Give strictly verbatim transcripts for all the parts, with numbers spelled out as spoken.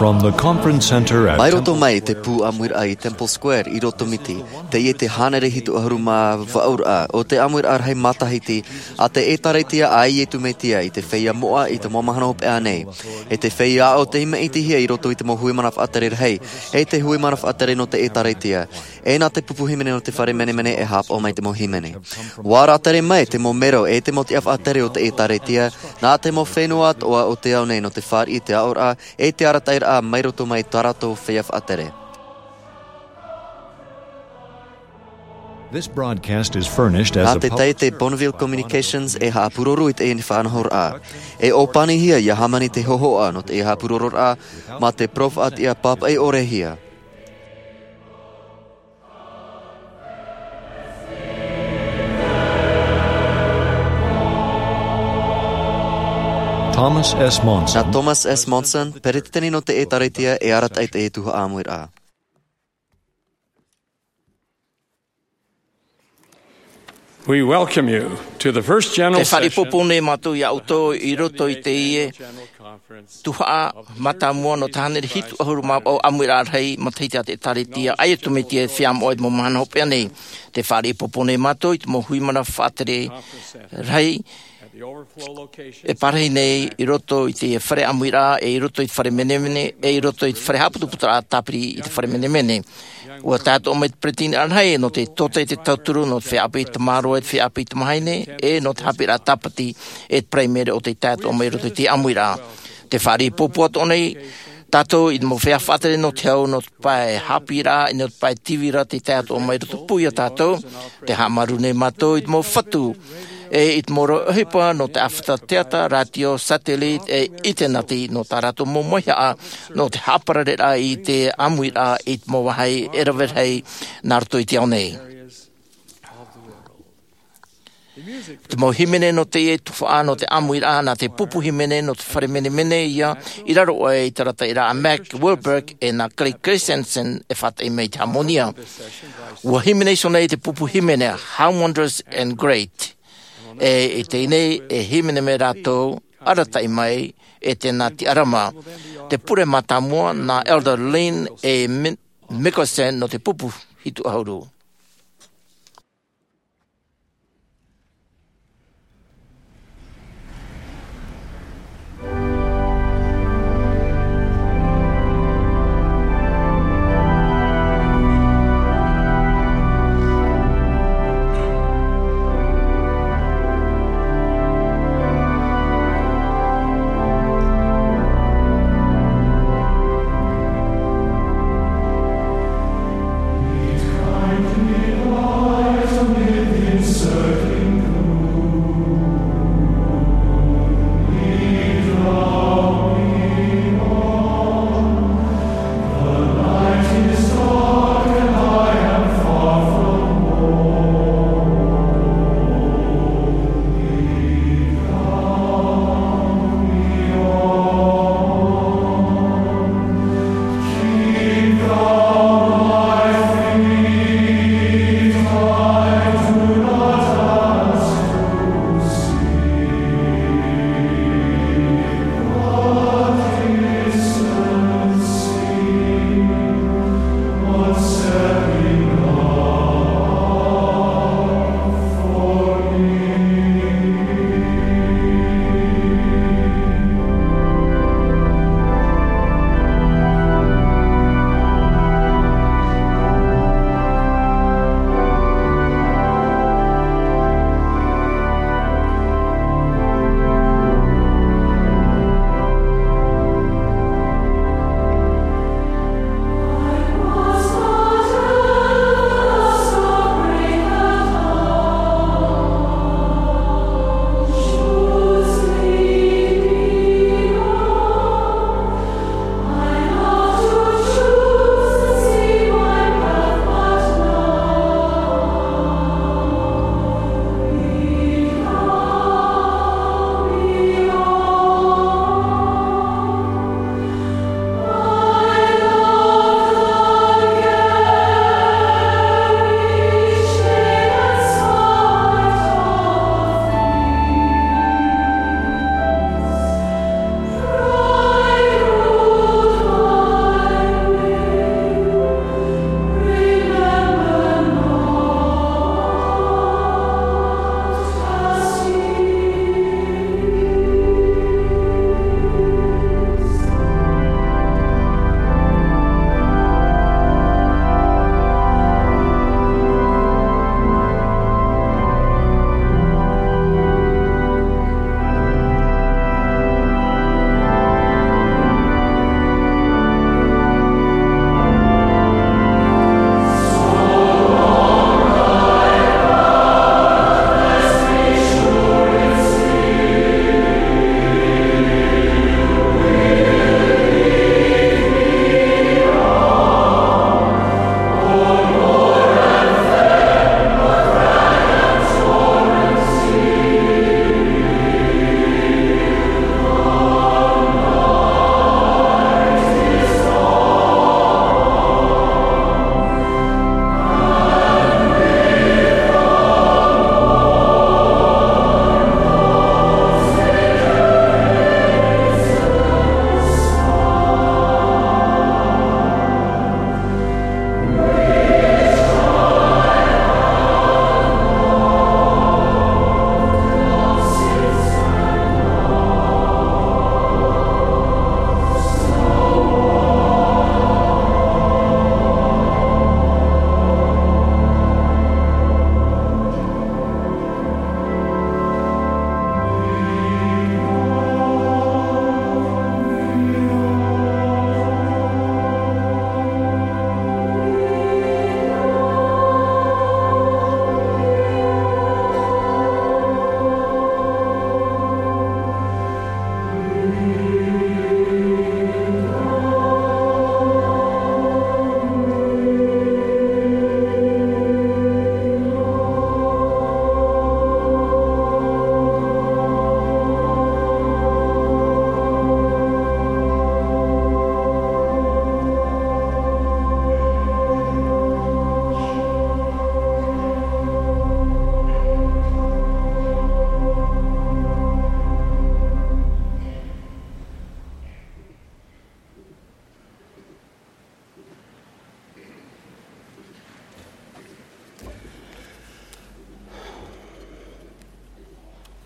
From the conference center at Mai roto mai te pu amur ai Temple Square I roto miti te ie te hanere hitu aharuma vaura o te amur ar hei matahiti a te e tareitia ai e tu metia I te whea moa I te momahana hope anei e te whea o te hima iti hia I roto I te mo hui manaf atere hei e te hui manaf atere no te e tareitia e na te pupu himene no te whare mene mene e hap o mai te mo himene wara atere mai te mo mero e te mo te af atere o te e tareitia na te mo whenuat oa o te au nei no te whar I te aura e te arataira a mai roto mai tarato wheaf atere. This broadcast is furnished as Nā a te public te Bonneville Communications e haapuroruit e ni whanahor a. E o pani hia ia hamani te hohoa no te e haapuroror a ma te prof at ia pap e ore hia. Thomas S. Monson. Na Thomas S. Monson, perititeni no te e tareitia e arat ai te e tuha amuir a. We welcome you to the first general Te whare session popone matu ia auto I roto I te ie tuha mata mua no tānere hitu ahuru ma o amuira rei mataita te taretia ai tu me te whiam oed mo mana hope ane. Te whare popone matu I te mo hui mana whātere rei e parei nei I roto I te whare amuira e I roto I te whare menemene e I roto I te whare haputu putara tapiri I te whare menemene. Ua tātou o mai te pretini anhai no te tota I te tauturu no te whiapi te maro e te whiapi te mahaine e no te hapira tapati e te preimere o te tātou o mai roto I te amuira. Te whare popoat o nei tātou I te mo whia whatere no te au no te pai hapira I no te pai tivira te tātou o mai roto puia tātou te hamaru nei matou I te mo whatu e I te moro hipa no te awhata teata, radio, satellite e itenati no tā rato mo moia no te hapararera I te amuira I te mo wahai erawet nā rato I te au nei. Te mo himene no te e tuwha no te amuira na te pupu himene no te whare mene mene ia I raro o e te rata ira a Mac Wilberg e na Clay Christensen e whata I mei te harmonia. Ua himene so nei te pupu himene How Wondrous and Great. E, e teinei e himene me rātou aratai mai e tēnā ti arama. Te pure matamua na Elder Lynn e Mickelson no te pupu hitu ahuru. Time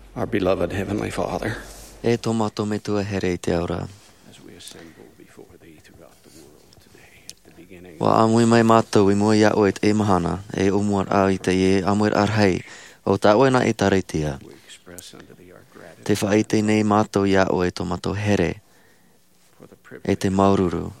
our beloved Heavenly Father, E tō mātou me tua here I te aura. as we assemble before Thee throughout the world today, at the beginning Wa amui mai mātou I mua ia oe te e mahana, e umuar a I te e amuir arhei, o ta oe na e tareitia. we express unto Thee our gratitude Te whaite nei mātou ia oe tō mātou here, for the e privilege te maururu.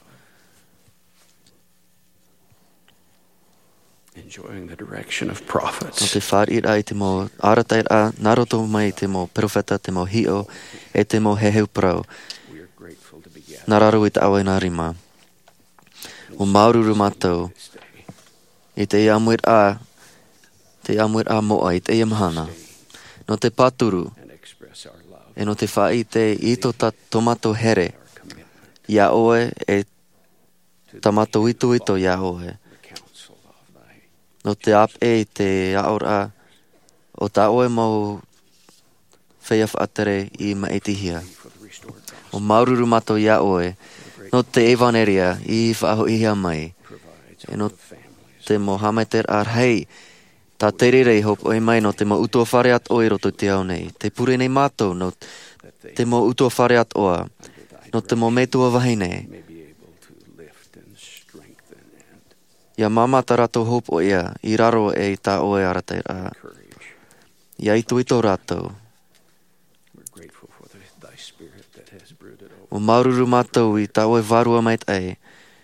enjoying the direction of No prophets. te whāri ai te mo aratai a naroto mai te mo profeta, te mo hio, e te mo heheu prau. We are grateful to be gathered Nararu I te awe nā rima. O maururu mātou, this day. I te amuir a, te amuir a moa I te ia mahana. No te pāturu, And express our love, e no te whaite I tō ta tomato here, our commitment ia oe e to tamato thee, ito ito ia oe. the counsel of Thy No te ap e te aora, o ta oe mau whea whaatere I maetihia. for the restored gospel O maururu mātou ia oe, no te evaneria I whaaho ihia mai, provides e no for the families. te mo hamaiter ar hei, tā tererei hop oi mai no te mo utua whare at oi roto te au nei. Te pure nei mātou no that they te mo utua whare at oa, under Thy no te mo metua wahine. may be able to lift and strengthen and Ia mamata rato hop o ia, I raro e tā oe aratai a. encourage. Ia itu ito rato. We're grateful for the, Thy Spirit that has brooded over. O maururu mātou I tā oe varua mait ai.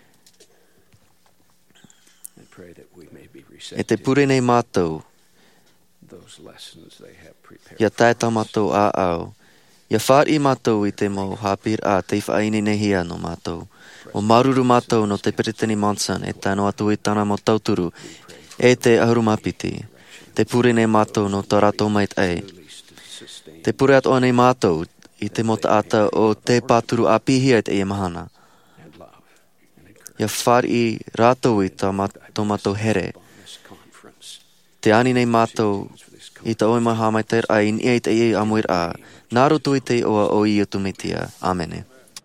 I pray that we may be E te receptive pure nei mātou, to those lessons They have prepared. ia taeta mātou a au. Ia whāri mātou I te mo hāpir a te whaaini nehia no mātou. O maururu mātou no te Peretini Monson e tāno atu I tāna mo tauturu, e te ahurumapiti. Te pure nei mātou no tā rato mait ai. Release to sustain Te pure atu nei mātou I te mota ata o te pāturu a pihia te ia mahana. and love and encourage Ia whāri rātou I tā mātou mātou here. on this conference. Te ani nei mātou I ta oe maha mai ter ai ni e te i amuir a. Nā roto I te oa o I atu metia. Amene.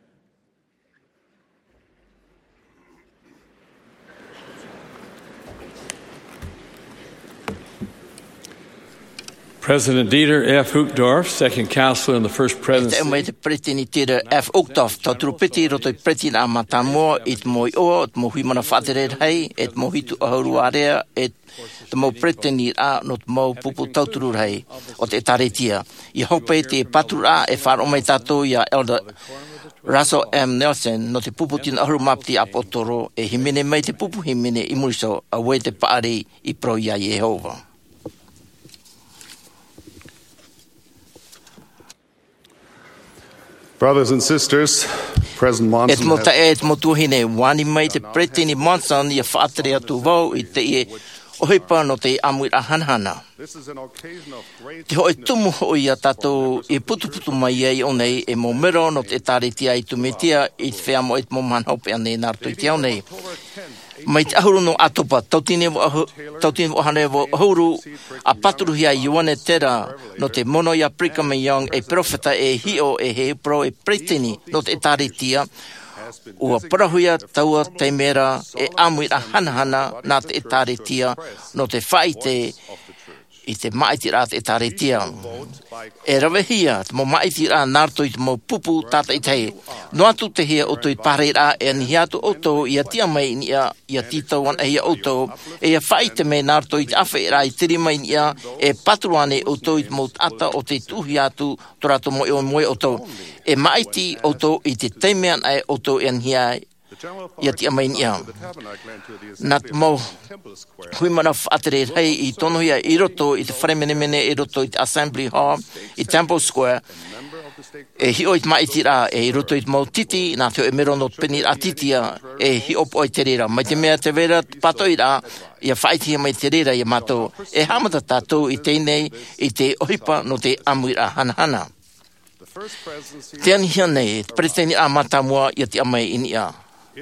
President Dieter F. Uchtdorf, second counselor in the first Te presidency, mai te pretini tira F. Uchtdorf, tau turupiti roto I pretini a matamoa, I te moi o, te mo hui mana whaatere hei, e te mo hitu ahuru area, e te mo pretini a no te mo pupu tauturu hei, o te taretia. I hope te paturu a e wharo mai tato I a Elder Russell M. Nelson, no te pupu tina ahuru mapti a potoro, e himene mai te pupu himene I muriso, a we te paari I pro ia Yehova. Brothers and sisters, President Et Monson mo has ta e mo tuhine wani mai te pretini Monson I whaatere atu vau I te e ohipa no te amuira hanhana. This is an occasion of great Te hoi tumu hoi a tatou e putuputu mai ei o nei e mo mero no te taretia I tumetia I te whea mo e te mo manhope ane narto I te au nei. Mai te ahuru no atopa, tautine wo ahu, tautine wo hane wo ahuru, a paturu hia Ioane Tera, no te mono ia Brigham Young, e profeta e hio e he pro e pretini, no te taretia, ua parahuia taua te mera e amuira hanahana nā te taretia, no te whaite I te maiti rā te taretia. E rawe hia, te mo maiti rā nārto I te mo pupu tata I te. No atu te hia o toi pare rā e ni atu oto I a tia mai ni a I a titau an e hia oto e a whaite me nārto I te awhi rā I tiri mai ni a e patuane oto I te mo ata o te tuhi atu torato mo e o moe oto. E maiti oto I te teimean ai oto e an hia ia tia mai ni a. Nā te mo hui mana whaatere hei I tono hia I roto I te wharemene mene I roto I te Assembly Hall I Temple Square e hi oit maiti rā e I roto I te mau titi nā teo e mero no peni a titia e hi opo I te rera mai te mea te vera patoi rā ia whaitia mai te rera ia mato e hamata tātou I teinei I te ohipa no te amuira hanahana te anihia nei te preteni a matamua ia te amai ini a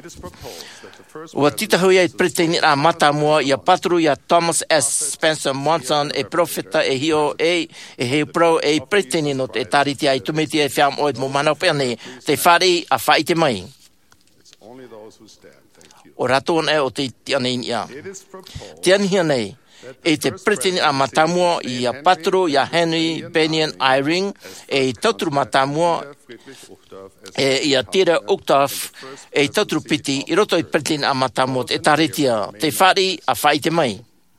Ua titahu ia I preteni a matamua ia patru ia Thomas S. Spencer Monson e profeta e hio e e he pro e preteni no te tariti ai tumiti e whiam oed mo mana peane te whare a whaite mai. O raton e o te tianei ia. Te anihia nei, e te pretini a matamua i a patro i a Henry Benyon Eyring e tautru matamua e i a tira Octave e tautru piti i roto i pretini a matamua e taritia te whari a whai te mai.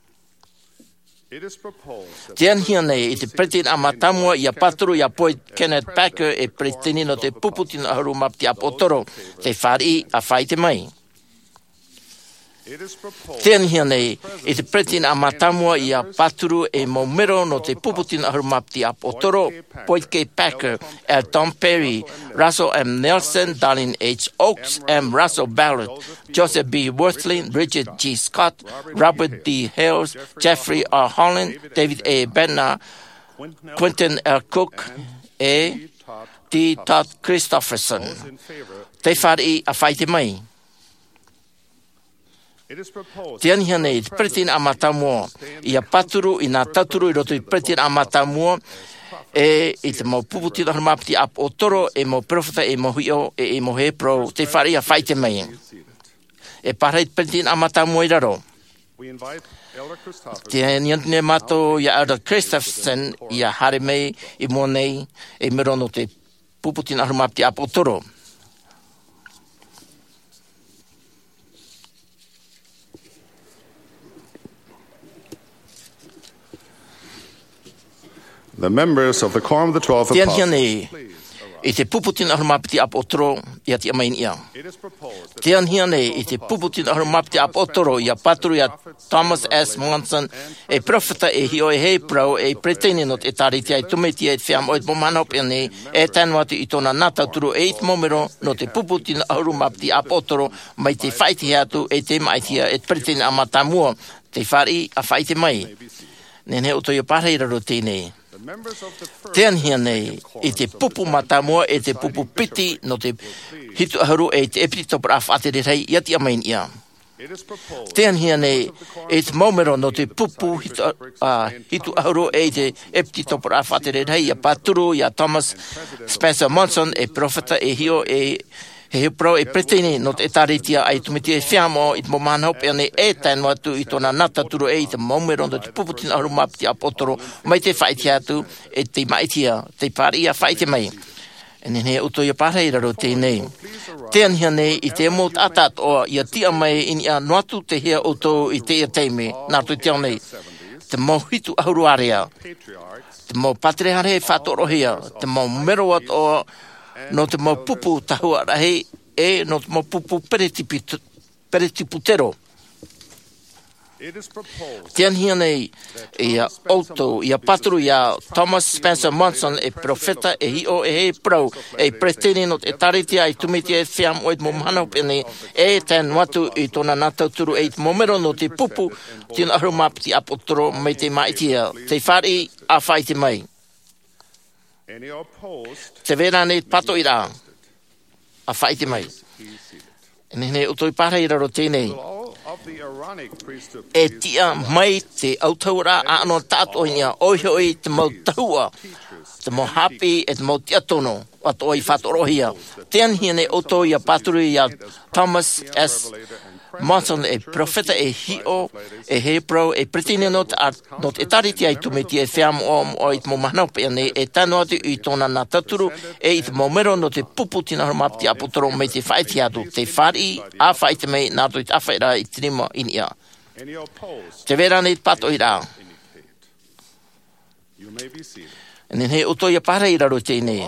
Te anhia nei i te pretini a matamua i a patro i a poi Kenneth Packer e pretini no te puputina haru mapti a potoro te whari a whai te mai. Te anhia nei i te pretini a matamua i a paturu e momero no te puputina harumapti a potoro, Poitke Packer, L. Tom Perry, Russell M. Nelson, Darlene H. Oaks, M. Russell Ballard, Joseph B. Worthley, Richard G. Scott, Robert D. Hales, Jeffrey R. Holland, David A. Bednar, Quentin L. Cook e D. Todd Christopherson. Te whari a whai te mai. Te anhia nei, te pretini a matamua i a paturu i nā taturu i roto i pretini a matamua e i te mau puputi da harumapiti a otoro e mau profeta e mau hio e e mau he pro te whari a whai te mai. E parei te pretini a matamua i raro. Te anhia nei mato i a Elder Christopherson i a hare mei i mua nei e mero no te puputi da harumapiti a otoro. The members of the Quorum of the Twelve Te anhia Apostles, nei, i te puputina harumapiti ap otoro i ati amain ia. Te anhia nei, i te puputina harumapiti ap otoro i a patru i a Thomas S. Monson e profeta e hio e hei prau e preteni not e tariti ai tumeti e te whiam oit momanop e nei e tanuatu i tona nata turu e it momero no te puputina harumapiti ap otoro mai te whaiti atu e te maitia e preteni a matamua te whari a whaite mai. Nene o toi parheira ro tēnei. Te anhia nei, i te pupu matamua e te pupu piti no te hitu aharu e te epitopra a whatere rei i ati amain ia. Te anhia nei, e te maumero no te pupu hitu, uh, hitu aharu e te epitopra a whatere rei i a paturu i a Thomas Spencer Monson e profeta e hio e he pro e preteni no te taritia ai tumiti e whiamo i te momana hopi ane e tēnu atu i tona nata turu e i te maumero no te puputina harumapiti a potoro mai te whaiti atu e te maitia, te pari a whaiti mai. E nene uto i a pareira ro tēnei. Te anhia nei i te mot atat o i a tia mai in i a noatu te hea uto i te ia teime, nā tui te nei. Te mohitu ahuruarea, te mo patrehare whatorohia, te mo meroat o no te mau pupu tahua rahi e no te mau pupu peretiputero. Te anhia nei i a auto, i a patru i a Thomas Spencer Monson e profeta e hio e he prau e preteni no te taritia i tumiti e whiam oit momana pene e ten watu i tona nata turu e momero no te pupu tina harumapiti apotoro mai te maitia te whari a whaite mai. Te vera nei pato i rā, a whaite mai. E nene utoi pareira ro tēnei. E tia mai te autaura a ano tātoinga oihoi te mau tahua, te mau hapi e te mau tiatono, ato i whatorohia. Te anhia nei oto i a paturu i a Thomas S. Monson e profeta e hio e hebro e pretini not not e tariti ai tumeti e whiam om o it mo manope ane e tano atu i tona na taturu e it momero no te puputina harumapiti apotoro me te whaiti atu te whari a whaite mei nā tui te awhaira i tirima in ia. Te vera nei pato i rā. E nene uto ia pareira ro tēnei.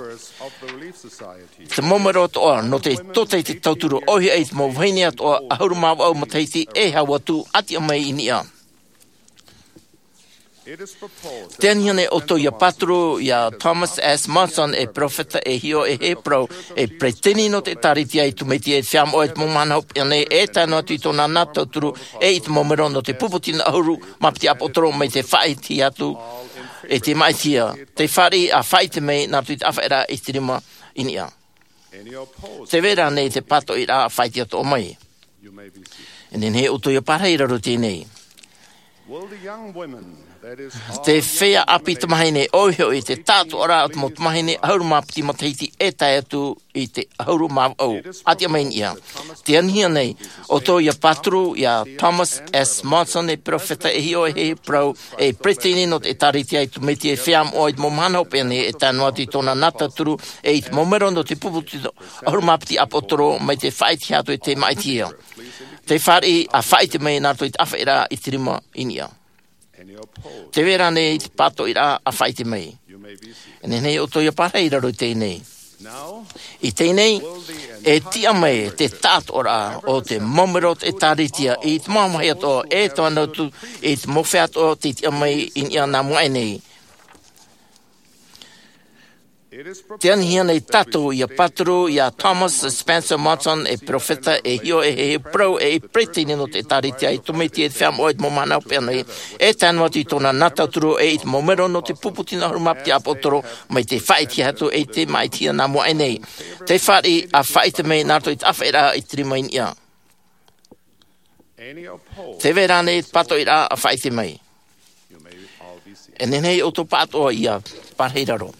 Te momero toa no te totei te tauturu ohi eit mo vhaini atoa ahurumau au mataiti e hawatu ati amai in ia. Te anhia nei oto ia patru ia Thomas S. Monson e profeta e hio e hebro e preteni no te tariti ai tumeti e whiam oet momana hop ane e tano atu i tona nā tauturu e it momero no te puputina ahuru mapiti apotoro mai te whaiti atu e te maitia, te whari a whaite mei nā tui te awhaera e te rima in ia. Te vera nei te pato i rā a whaiti ato o mai. E nene he uto ia pareira ro tēnei. Will the young women, that is, Te whea api te mahine oihio i te tātu ora o te mo te mahine hauru mapiti mo te hiti e tai atu i te hauru mau au. Ati a main ia. Te anhia nei, o tō ia patru ia Thomas S. Monson e profeta e hio e he prau e pretini no te tariti ai tu meti e whiam o i te momana opene e tānu atu i tōna nata turu e i te momero no te puputi hauru mapiti apotoro mai te whaiti hatu e te maitia. Te whari a whaite mei nāto i te awhaira i te rima inia. Te wera nei i te pato i rā a whaite mei. E nei o toi a pareira roi teinei. I teinei, e tia mei te tātora o te momerot e tāritia i te mamahia tō e tō anautu i te mowhea tō te tia mei i nia nā mua nei. Te anhia nei tato ia patru ia Thomas Spencer Monson e profeta e hio e he pro e pretini no te taritia i tumeti e whiam oed mo mana upenei e tānu atu i tōna nataturu e i te momero no te puputina harumapti apotoro mai te whaiti hatu e te maitia nā mua nei. Te whari a whaite mei nāto i te awhaira i te rima inia. Te vera nei pato i rā a whaite mei. E nenei o tō patoa ia parheiraro.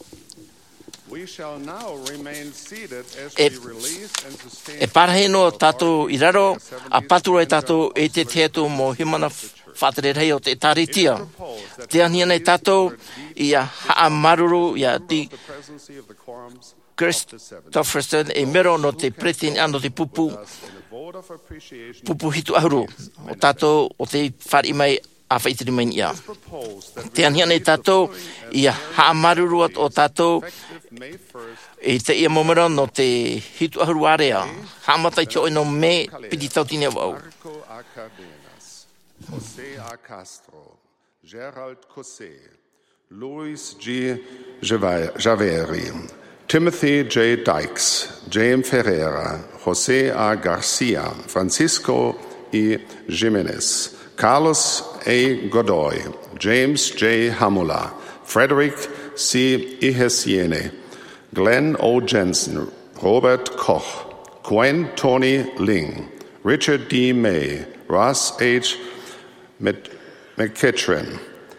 We shall now remain seated as E, we release and sustain e paraheno tātou i raro, a paturo e tātou e te teatu mō himana whatere rei o te taritia. Te anhia nei tātou i a haa maruru i a di the presidency of the quorums Christopherson e mero no te pretini ano te pupu, in a vote of appreciation pupu hitu ahuru. O tātou o te whari mai a whaitiri mai ia. proposed that Te anhia nei tātou i a haa maruru o tātou May first e te ia momero no te hitu ahuru area. Hamatai te oino me piti tautine wau. Marco A. Cardenas, José A. Castro, Gerald Cossé, Luis G. Java- Javeri, Timothy J. Dykes, James Ferreira, José A. Garcia, Francisco E. Jimenez, Carlos A. Godoy, James J. Hamula, Frederick C. Ihesiene, Glenn O. Jensen, Robert Koch, Gwen Tony Ling, Richard D. May, Ross H. McKittrian,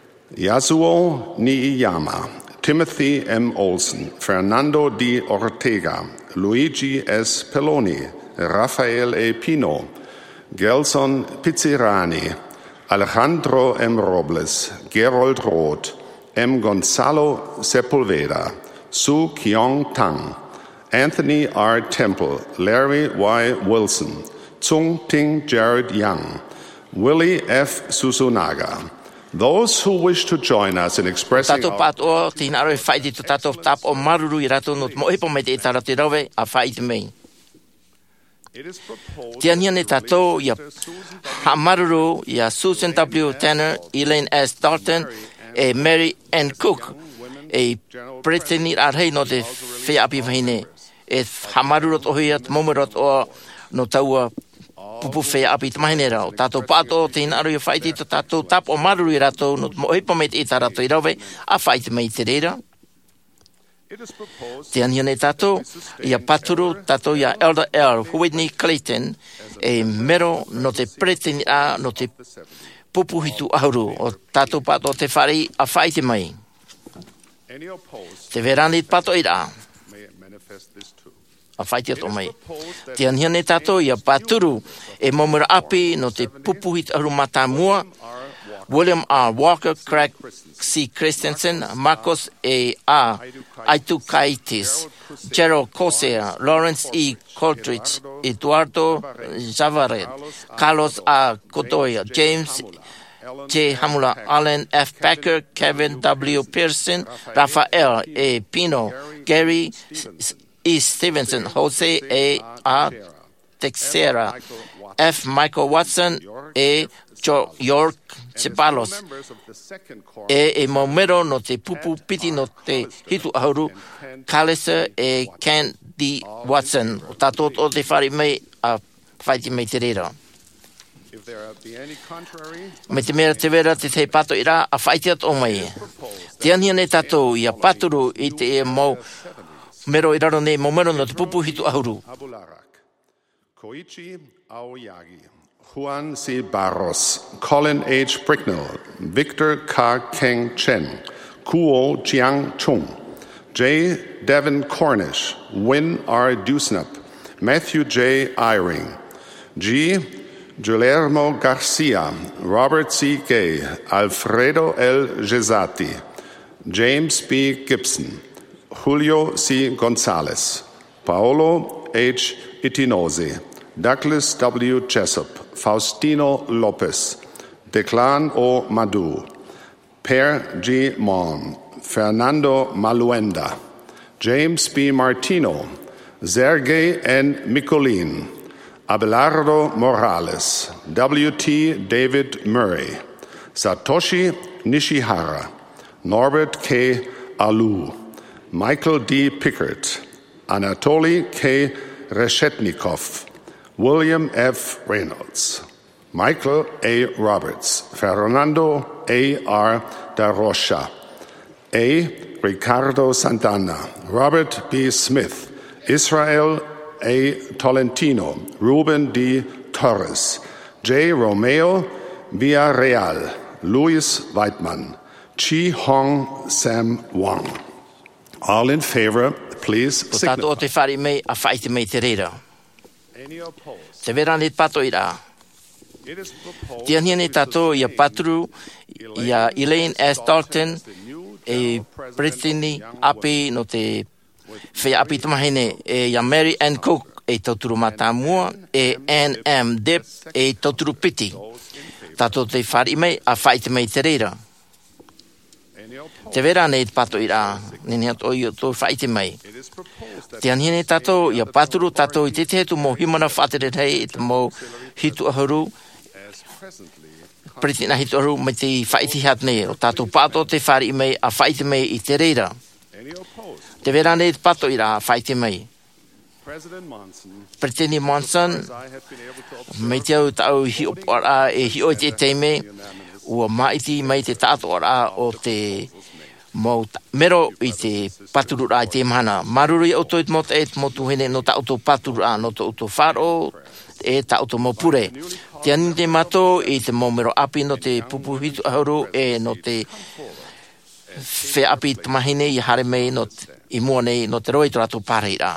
Yasuo Niiyama, Timothy M. Olson, Fernando D. Ortega, Luigi S. Pelloni, Rafael A. Pino, Gelson Pizzirani, Alejandro M. Robles, Gerold Roth, M. Gonzalo Sepulveda, Su Kyong Tang, Anthony R. Temple, Larry Y. Wilson, Tsung Ting Jared Young, Willie F. Susunaga. Those who wish to join us in expressing Tato our pat o tina aro e whaiti tu tato tap o maruru i rato no mo epo me te itara te rawe a whaiti mei. It is proposed Te ania ne tato ia ha maruru ia Susan W. Tanner, Elaine S. Dalton e Mary Ann Cook e preteni a rei no te whea api wahine e ha maruru to hiat momerot o no taua pupu whea api te mahine rao. Tato pato tina aro i whaiti tu tato tap o maruru i rato no mo epo me te itara te rawe a whaiti mei te reira. It is proposed Te anhia nei tātou, ia paturu tātou ia Elder L. Whitney Clayton e mero no te preteni a no te pupuhitu ahuru o tātou pato te whare a whaite mai. any opposed Te verani pato i rā, may manifest this too. a whaite ato mai. Te anhia nei tātou ia paturu e momura api no te pupuhitu ahuru matamua, William R. Walker, Craig C. Christensen, Marcos E. A. Aitukaitis, Gerald Corsair, Lawrence E. Coldridge, Eduardo Javaret, Carlos A. Godoy, James J. Hamula, Alan F. Packer, Kevin W. Pearson, Rafael E. Pino, Gary E. Stevenson, Jose A. A. Texera, F. Michael Watson, E. York Ceballos, Members of the second quorum e e momero no te pupu piti no te hitu ahuru, Callister e Ken D. Watson. O tātou o te whare mei a whaiti mei te reira. if there be any contrary Me te mera te vera te te pato i rā a whaiti at o mai. Te anhia nei tātou i a paturu i te e mau mero i raro nei momero no te pupu hitu ahuru. Abularak, Koichi Aoyagi, Juan C. Barros, Colin H. Bricknell, Victor K. Keng Chen, Kuo Jiang Chung, J. Devin Cornish, Win R. Dusnap, Matthew J. Eyring, G. Guillermo Garcia, Robert C. Gay, Alfredo L. Gesati, James B. Gibson, Julio C. Gonzalez, Paolo H. Itinose, Douglas W. Jessup, Faustino Lopez, Declan O. Madu, Per G. Mon, Fernando Maluenda, James B. Martino, Sergei N. Mikolin, Abelardo Morales, W T. David Murray, Satoshi Nishihara, Norbert K. Alou, Michael D. Pickert, Anatoly K. Reshetnikov, William F. Reynolds, Michael A. Roberts, Fernando A. R. Da Rocha, A. Ricardo Santana, Robert B. Smith, Israel A. Tolentino, Ruben D. Torres, J. Romeo Villarreal, Louis Weidman, Chi Hong Sam Wang. All in favor, please O tātou o te whare mei a whaite mei te reira. Te vera ne pato ira. Te ania ne tātou i a patru i a Elaine S. Dalton e Brittany api no te whea api tamahene e i a Mary Ann Cook e tauturu matamua e Ann M. Depp e tauturu piti. Tātou te whare mei a whaite mei te reira. Te vera nei pato ira, nini ato i o tō whaite mai. Te anhine tātou i a paturu tātou i te te tu mō himana whatere rei i te mō hitu ahuru. Priti na hitu ahuru mai te whaite hat nei, o tātou pato te whare i mai a whaite mai i te reira. Te vera nei pato ira a whaite mai. President Monson, mai te au tau hi opara e hi o te teime, ua maiti mai te tātou ora o te mo mero i te paturura i te mana. Maruru i auto i te mota e te motu hene no ta auto paturura no ta auto wharo e ta auto mo pure. Te ani te mato i te mo mero api no te pupu hitu ahuru e no te whe api tamahine i hare mei no i mua nei no te roi to ratu pareira.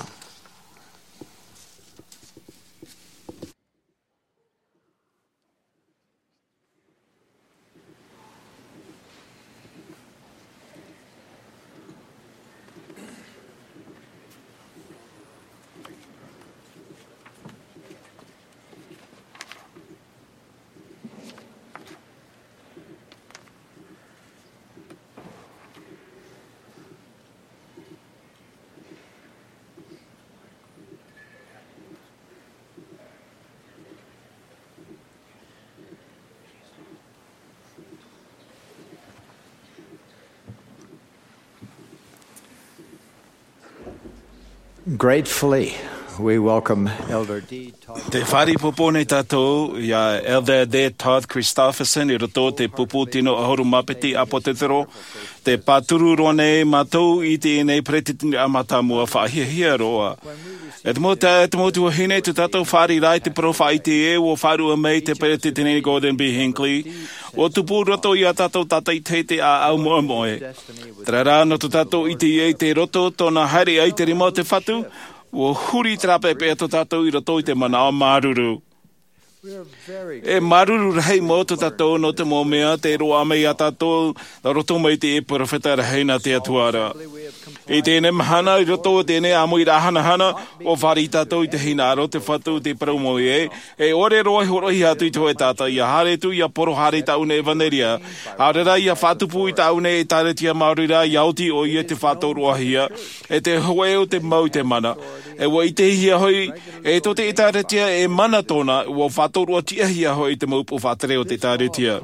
Gratefully, we welcome Elder D. Todd. Te whare popone tātou i a Elder D. Todd Christopherson i roto te pupu tino ahoru mapeti apotetero. Te pāturu rone mātou i te enei pretitini a matamua whahihia roa. E te mō te te mō tua hine tu tātou whare rai te profa i te e o wharua mei te pretitini Gordon B. Hinckley. O tupu roto i a tātou tātai teite a au moe moe. Tera no tu tātou i te e te roto tōna haere ai te rimo te whatu. O huri trape pe to tātou i roto i te mana o maruru. E maruru rei mō to tātou no te mō mea te roa mei a tātou na roto mai te e profeta rei na te atuara. E tēne mahana i roto o tēne amo i rahana hana o whari tātou i te hinaro te whatu te promo e. E ore roi horohi atu i toi tātou i a hare tu i a poro hare taune e vaneria. Arera i a whatupu i taune e tāretia maurira i auti o i e te whatou roahia. E te hoe o te mau te mana. E wa i te hia hoi e to te tāretia e mana tōna o whatou roa tia hia hoi te maupo whatere o te tāretia.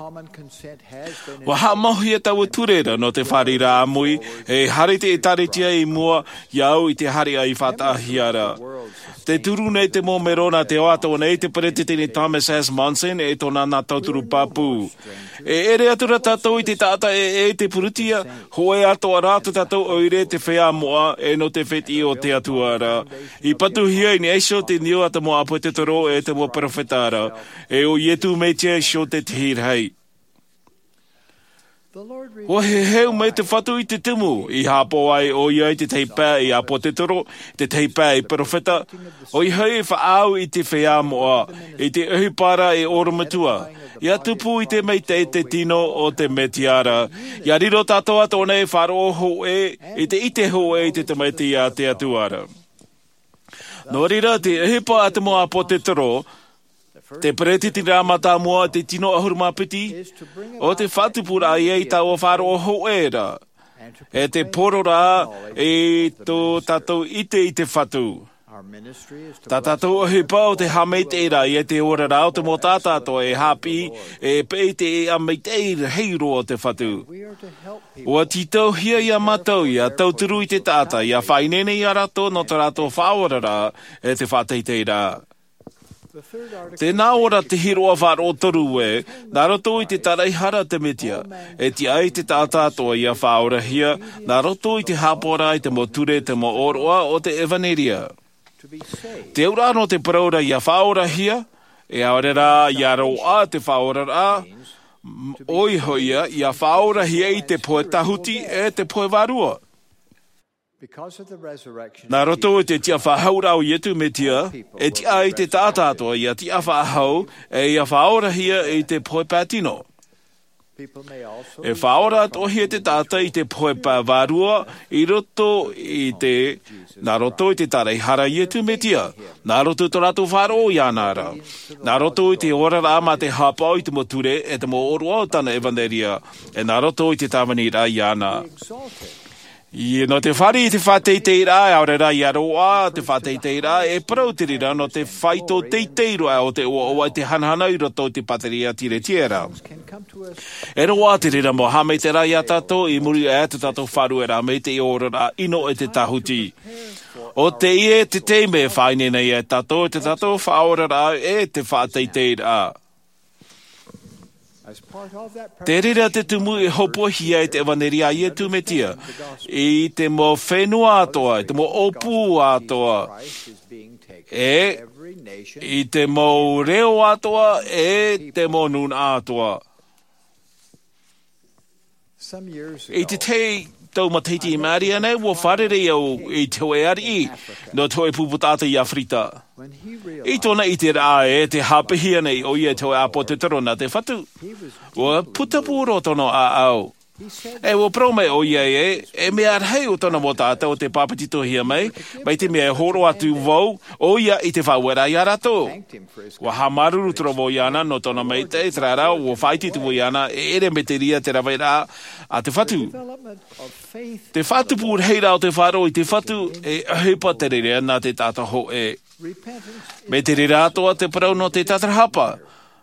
Wa ha mahi e tau turera no te wharira amui e hare te tāretia i mua iau i te hare ai whatahiara. Te turu nei te mō merona te oato nei te peretitini Thomas S. Monson e tōna nā tauturu papu. E ere atura tātou i te tāta e e te purutia, hoe atoa rātu tātou oire te whea moa e no te wheti o te atuara. I patu hia i ni eisho te nio ata mo apo te toro e te mo profetara. ara, e o ietu me te sho te tirhei. Wa he heu me te whatu i te tumu, i hapo ai o ia i te teipā i apo te toro, te teipā i profeta, o i hei whaau i te whea moa, i te uhipara e oromatua, ia tupu i te meite te tino o te metiara, ia riro tatoa tōne wharo ho e, i te ite ho e i te tamati a te atuara. No rira te uhipa atu moa apo te toro, te peretiti rā mata mua te tino ahurumapiti, o te whatupura i ei tau o wharo o ho era. E te porora e tō tātou ite i te whatu. Tā tātou ahipa o te hameiteira i e te ora rao te mō tātātou e hapi e peite e ameiteira heiro o te whatu. Ua titau hia i a matau i a tauturu i te tāta i a whainene i a rato no te rato whaorara e te whateiteira. Tēnā ora te hiroa wharo toru e, nā roto i te taraihara te metia, e ti ai te tātātoa i a whaorahia, nā roto i te hapora i te moture te mo oroa o te evaneria. Te urano te paraura i a whaorahia, e aorera i a roa te whaorara, oi hoia i a whaorahia i te poe tahuti e te poe varua. Nā roto i te tia whahaurau i etu me tia, e tia i te tātātoa i a tia whahau, e i a whaorahia i te poe pātino. E whaora tohi e te tāta i te poe pā varua, i roto i te, nā roto i te tareihara i etu me tia, nā roto to rato wharo i anara, nā roto i te ora rā ma te hapau i te moture e te mo orua o tana evangelia, e nā roto i te tamanira i ana. I no te whari i te whateiteira, aurera i aroa, te whateiteira, e parautirira no te whaito teiteiro o te oa oa te hanhana i roto te pateria tire tiera. E roa te rira mo hameitera i a tato, i muri e te tato wharu e rā me te orara ino e te tahuti. O te ie te teime e whainene i e tato, te tato whaorara e te whateiteira. Te rira te tumu e hopohia i te evaneria i e tumetia, i te mo whenua atoa, i te mo opu atoa, e i te mo reo atoa, e te mo nun atoa. I te te tau matiti i Māori anei, wo wharere au i te hoe ari, no toe puputata i Afrita. I tōna i te rā e te hapehia nei o ia te hoe apo te torona te whatu. Ua putapuro tono a au. E wo prome o ia e, e mea rhei o tona mo tāta o te pāpatito hia mai, mai te mea horo atu vau, o ia i te whauera i arato. Wa hamaruru toro vo iana no tona mai te trara o whaiti tu vo iana e ere me te ria te rawaira a te whatu. Te whatu pūr heira o te wharo i te whatu e ahipa te rerea nā te tāta ho e. Me te rera atoa te parau no te tatarahapa.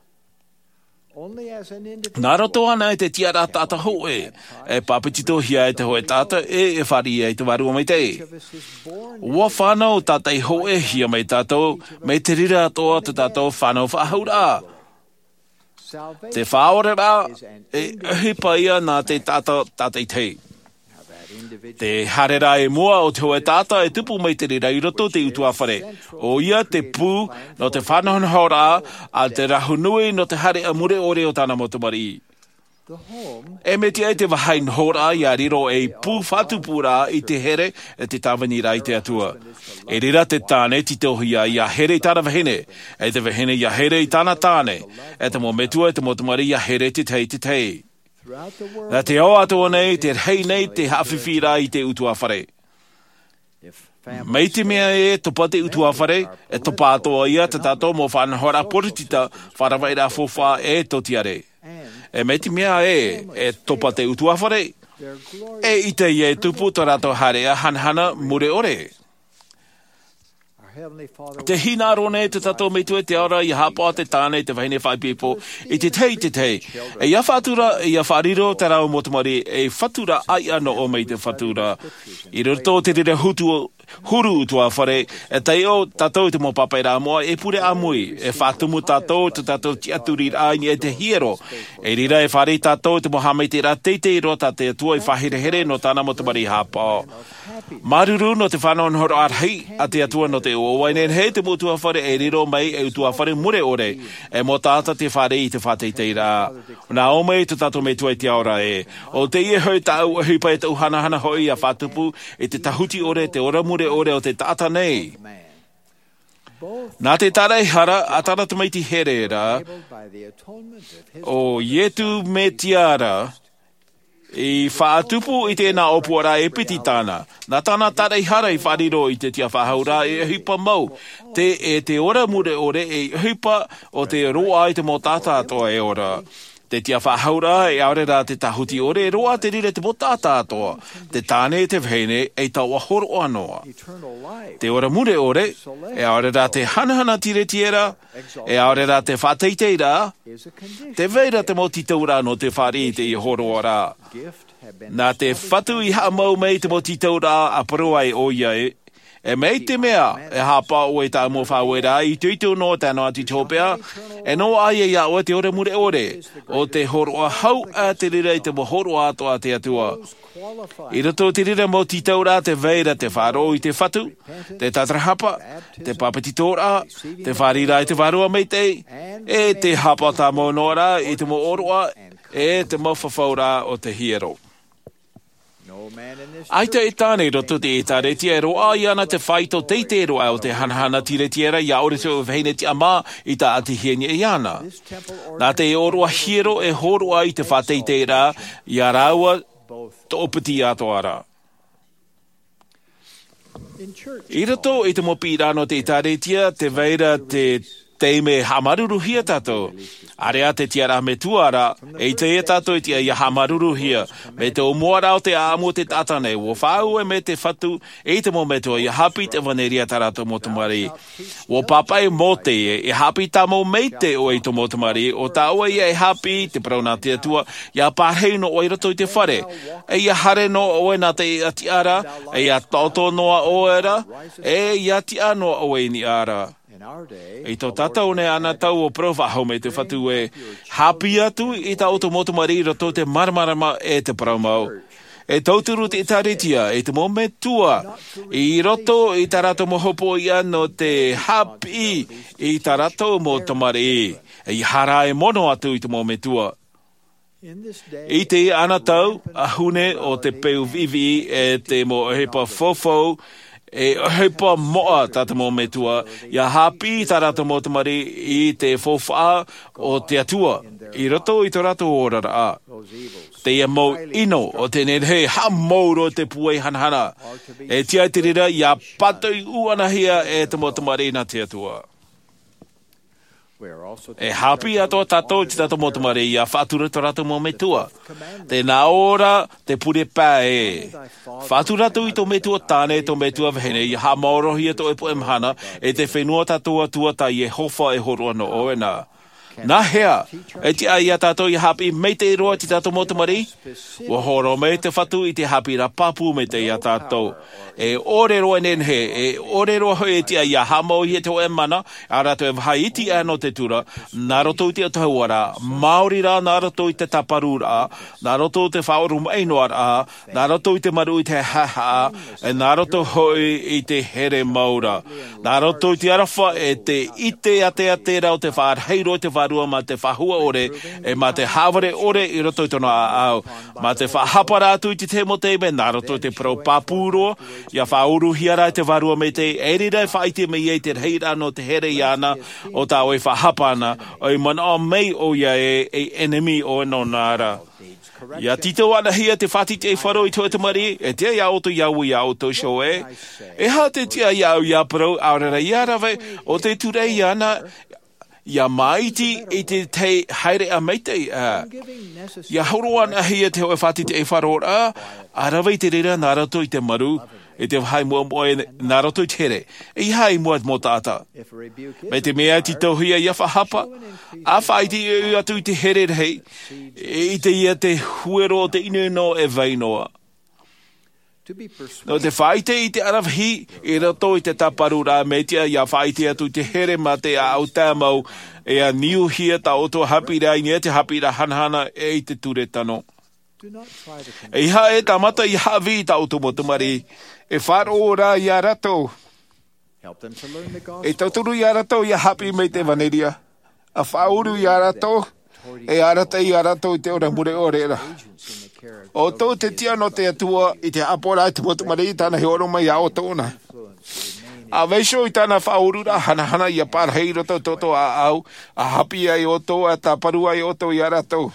Nā roto ana e te tiara tāta ho e, e pāpitito hia e te hoe tāta e e whari e te warua mai te. Ua whanau tātai ho e hia mai tātou, me te rira atoa te tātou whanau whahaura. Te whaorera e hipa ia nā te tāta tātai te. Te harera e mua o te hoe tāta e tupu mai te rira i roto te utua whare. O ia te pū no te whanahonahora a te rahunui no te hare a mure ore o tāna motumari. E me te ai te wahain hora i a riro e pū whatupura i te here e te tawanira i te atua. E rira te tāne titohia i a here i tāna wahene, e te wahene i a here i tāna tāne, e te mo metua e te motumari i a here te tei te tei. Nā te o atoa nei, te rei nei, te hawhiwhira i te utua whare. Mei te mea e topa te utua whare, e topa atoa ia te tato mo whanahora poritita wharawaira fofa e totiare. E mei te mea e, e topa te utua whare, e ite i e tupu to rato harea hanhana mure ore. Te hina rone te tato me tue te ora i hapa te tāne te wahine whai pipo i te tei te tei. E ia whatura, e ia whariro te rau motumari e whatura ai ano o mei te whatura. I roto te rere hutu, huru utua whare e tei o tatou te mo papaira moa e pure amui. E whatumu tatou te tatou tiaturi ai e te hiero. E rira e whare tatou te mo hamei te ra teitei rota te atua i whaherehere no tāna motumari hapa. Maruru no te whanau horo arhei a te atua no te o wainen he te mutua whare e riro mai e utua whare mure ore e mo tāta te whare i te whatei te rā. Nā o mei te tato me tuai te aora e. O te ie hoi tau hui pai tau hana hana hoi a whatupu e te tahuti ore te ora mure ore o te tāta nei. Nā te tarei hara a tara te maiti here rā o ietu me tiara i whaatupu i tēnā opuara e piti tāna. Nā tāna tarei hara i whariro i te tia whahaura e hipa mau. Te e te ora mure ore e hipa o te roa i te mō tātā toa e ora. Te tia whahaura e aure rā te tahuti ore e roa te rire te mō tātā toa. Te tāne e te whene e tau ahoro anoa. Te ora mure ore e aure rā te hanahana tire tiera e aure rā te whateitei rā. Te veira te mō titaura no te whare te i horo rā. Nā te whatu i haa mau mei te mō titaura a paruai o ia e. E mei te mea, e hapa o e tā mō whawera, i tuitu no tāno ati tōpea, e no ai e ia o te ore mure ore, o te horoa hau a te rira i te mo horoa atoa te atua. I rato te rira mō titaura te veira te wharo i te whatu, te tatrahapa, te papetitora, te wharira i te warua mei te, e te hapa tā mō nora i te mō oroa, e te mō whawhaura o te hiero. Ai te e tāne roto te e tāre tia e roa i ana te whaito te te roa o te hanahana tire tiera i aore te o vheine ti ama i ta ati hieni e ana. Nā te e oroa hiero e horoa i te whatei te rā i a raua to opiti ato ara. I rato i te mopi rano te e tāre tia te veira te teime hamaruru hia tato. Area te tiara me tuara, e te e tato i tia i hamaruru hia. Me te o moara o te āmu te tatane, wo whau e me te whatu, e te mo me toa i hapi te vaneria tarato mo tumari. Wo papai mo te e, e hapi ta mo meite o e to mo tumari, o ta ua i e hapi te prauna te atua, i a pārhei no o i rato i te whare. E i a hare no o e na te a tiara, e i a toto noa o era, e i a tia noa o e ni ara. E tō tatau ne ana tau o profahau me te whatu e hapi atu i ta oto motumari rato te maramarama e te praumau. E tauturu te taritia e te mome tua i roto i ta rato mohopo ia no te hapi i ta rato motumari. E i hara e mono atu i te mome tua. I te ana tau a hune o te peu vivi e te mo hepa fofo e hepa moa tata mo me tua, ia hapi tarata mo tamari i te fofa o te atua, i roto i te rato orara a. Te ia mau ino o te nehe ha mauro te puei hanhana, e tia te rira ia patoi uanahia e te mo tamari na te atua. E hapi ato tato te tato mo tamari ia whatura te rato mo me tua. Te nā ora te pure pā e. Whatura tu i to me tua tāne to me tua vahene i ha maorohi ato e po emhana e te whenua tatoa tua ta i e hofa e horo ano o e nā. Nā hea, e te ai a tato i hapi me te roa ti tato mo tamari, wa horo me te whatu i te hapi ra papu me te i a tato. E ore roa nenhe, e ore roa hoi e te ai a hamau i te o e mana, a rato e vahai iti ano te tura, nā roto i te atahauara, Māori rā nā roto i te taparu rā, nā roto i te whaoru mainoa rā, nā roto i te maru i te haha, e nā roto hoi i te here maura. Nā roto i te arafa e te ite a te atera o te whārheiro i te wharua ma te whahua ore, e ma te haware ore i roto i tono a au. Ma te whahapara atu i te te mo teime, nā roto i te pro papuro, ia whauru hiara te varua me te erira e whaite me i te reira no te here i ana o ta o e whahapana o i mana o mei o ia e, e enemy o no nara. Ia tito ana hia te whati te wharo i toa te mari, e te ia auto iau i auto show e. E ha te tia iau i aparo aurera i arawe o te turei ana ia maiti i te te haere a meitei a. Ia horoan a hia te hoe whati te e wharora, a rawe te rira nā rato i te maru, e te hai mua mua e nā rato i te here, e i hai mua mō tāta. Me te mea ti tauhia ia whahapa, a whaiti e atu i te here rei, e i te ia te huero o te inu no e veinoa. No te whaite i te arawhi, e rato i te taparu rā metia, ia whaite atu i te here ma te a au tāmau, e a niu hia ta oto hapi rai, ni te hapi ra hanhana e i te ture tano. E ha e tamata i hawi tau tumo tumari. E wharo ora i a rato. E tauturu i a rato i a hapi mei te vaneria. A whauru i a rato. E a rata i a rato i te ora mure orera. O tō te tia no te atua i te apora i te motumari i tāna he oro mai a o tōna. A weisho i tāna whaurura hana hana i a pārhei roto toto a au. A hapi ai o tō a tā paru ai o tō i a rato.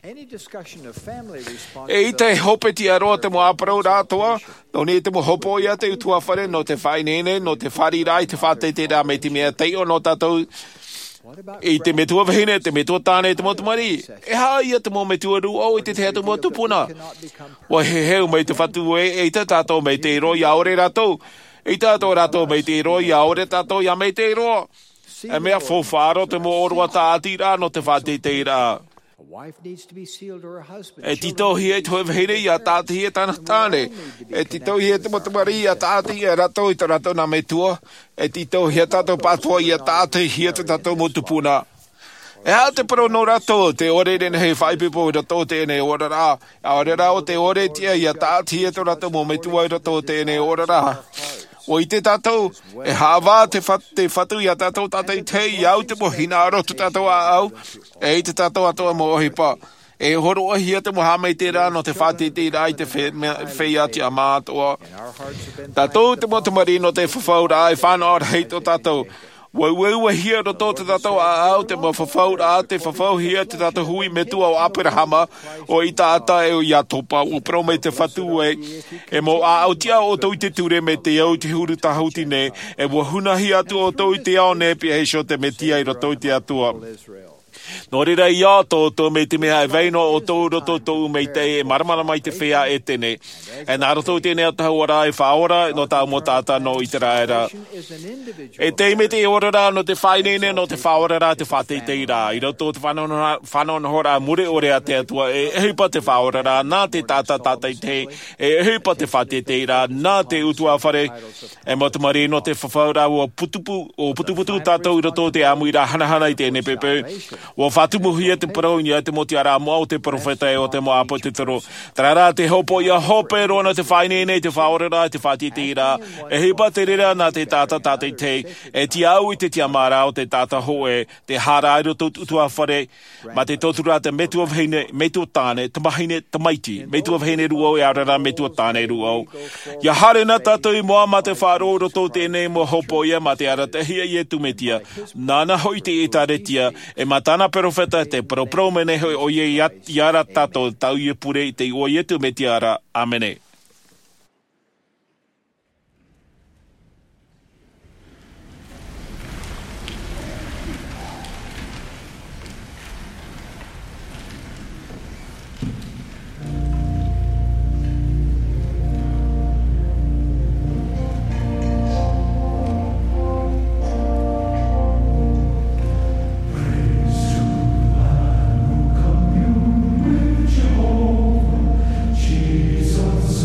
E i te hope ti aroa te mo aparau rātoa, no ne te mo hopo ia te utua whare, no te whainene, no te whari rai, te whātei te rā me te mea teio no tātou. E te metua vahine, te metua tāne te motumari. E hā ia te mo metua ruo i te te hatu mo tupuna. Wa he heu mei te whatu e, e te tātou mei te ro i aore rātou. E tātou rātou mei te ro i aore tātou ia mei te ro. E mea fōwhāro te mo orua tāti rā no te whātei te rā. E tito hi e toi vahire i a tāti hi e tāna tāne. E tito hi e te motumari i a tāti i a rato i tā rato nā metua. E tito hi a tātou pātua i a tāti hi e te tātou motupuna. E hā te paro no rato, te ore rene hei whaipipo i rato tēnei ora rā. A ore rā o te ore tia i a tāti hi e tō rato mo metua i rato tēnei ora rā. O i te tātou, e hāwā te, what, te whatu i a tātou tātou te i au te mo hina aro tu tātou a au, e i te tātou atoa mo ohi pa. E horo ohi a te mo hamei te rā no te whāti te rā i te whei ati a mātoa. Tātou te mo te mari no te whawhau rā e whānau ar hei tō tātou. Wai wai wai hia roto te tātou a au te mo whawhau rā te whawhau hia te tātou hui metua o Aperahama o i tāta e o i atopa o pro me te whatu e e mo a au tia o tau te ture me te au te huru tahauti ne e mo hunahi atu o tau te ao ne pia heisho te me tia i roto te atua. Nō reira i a tō tō me te mea e veino o tō roto tō mei te e maramara mai te whea e tene. E nā roto tēnei a tahua rā e whaora no tā mo tāta no i te rāera. E te me te ora rā no te whainene no te whaora rā te whātei te rā. I roto te whanau hora mure o rea te atua e ehipa te whaora rā nā te tāta tātei te e ehipa te whātei te rā nā te utua whare. E motumari no te whawhaura o putupu o putuputu tātou i roto te amui rā hanahana i tēnei pepe. Wa whatumuhi e te parauni e te moti ara moa o te profeta e o te moa apo te taro. Tarara te hopo ia hope rona te whainene, te whaorera, te whati te ira. E hipa te rera nā te tāta tātei te. E ti au i te tiamara o te tāta hoe, te hara aero utua whare. Ma te totura te metua vahine, metua tāne, te mahine, te maiti. Metua vahine ruo e arara, metua tāne ruo. Ia hare na tātou i moa ma te wharo roto tēnei mo hopo ia ma te ara te hia i e tumetia. Nāna hoi te e taretia, e ma tāna profeta te pro mene o ye yara tato tau ye pure te o ye tu metiara. Amene. Jesus.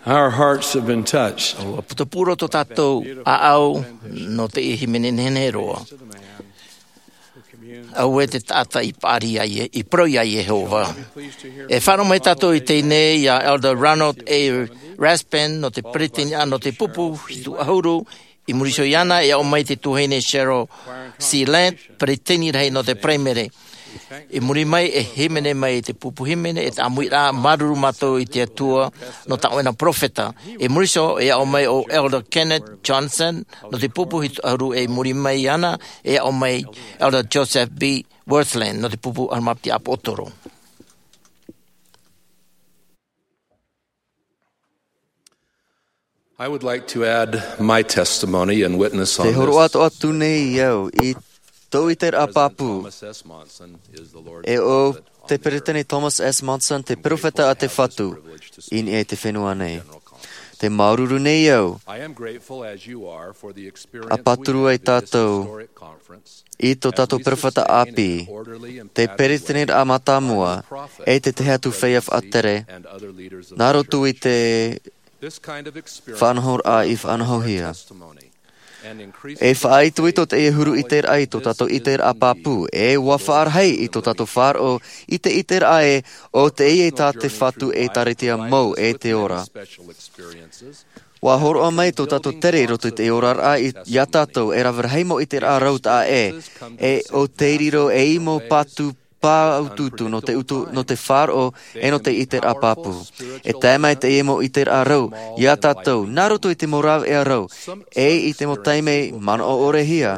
Our hearts have been touched. O puto puro to tatou a au no te ihi menenene roa. Au e te tata i pari ai, i proi ai Jehova. E whano mai tatou i teinei a Elder Ronald A. Raspen no te pretini a no te pupu hitu ahuru i muriso iana e au mai te tuhene Cheryl C. Lant pretini rei no te primary. I muri mai e himene mai te pupu himene e te amui rā maruru matou i te atua no ta oena profeta. E muriso e au mai o Elder Kenneth Johnson no te pupu hitu ahuru e muri mai ana e au mai Elder Joseph B. Worthland no te pupu armapti apo otoro. I would like to add my testimony and witness on Te this. horo atu atu nei iau i tau i te apapu e o te peretene Thomas S. Monson te profeta a te whatu in e te whenua nei. Te maururu nei iau a paturu ai tātou i tō tātou profeta api te peretene a matamua e te te hatu whaiaf atere nā rotu i te whanhor a i whanhohia. E whaai tui tot e huru i ter ai to tato i ter a papu. E wa whaar hei i to tato whaar o i te i ter ae o te e tā te whatu e taretia mau e te ora. Wa horo a mai to tato tere roto i te ora a i ia tātou e rawarheimo i ter a raut a e. E o te riro e i mo patu pā aututu no te utu no te whāro e no te iter a papu. E tēmai te e mo iter a rau, ia tātou, nā roto i te moraw e a rau, e i te mo taimei mana o ore hia.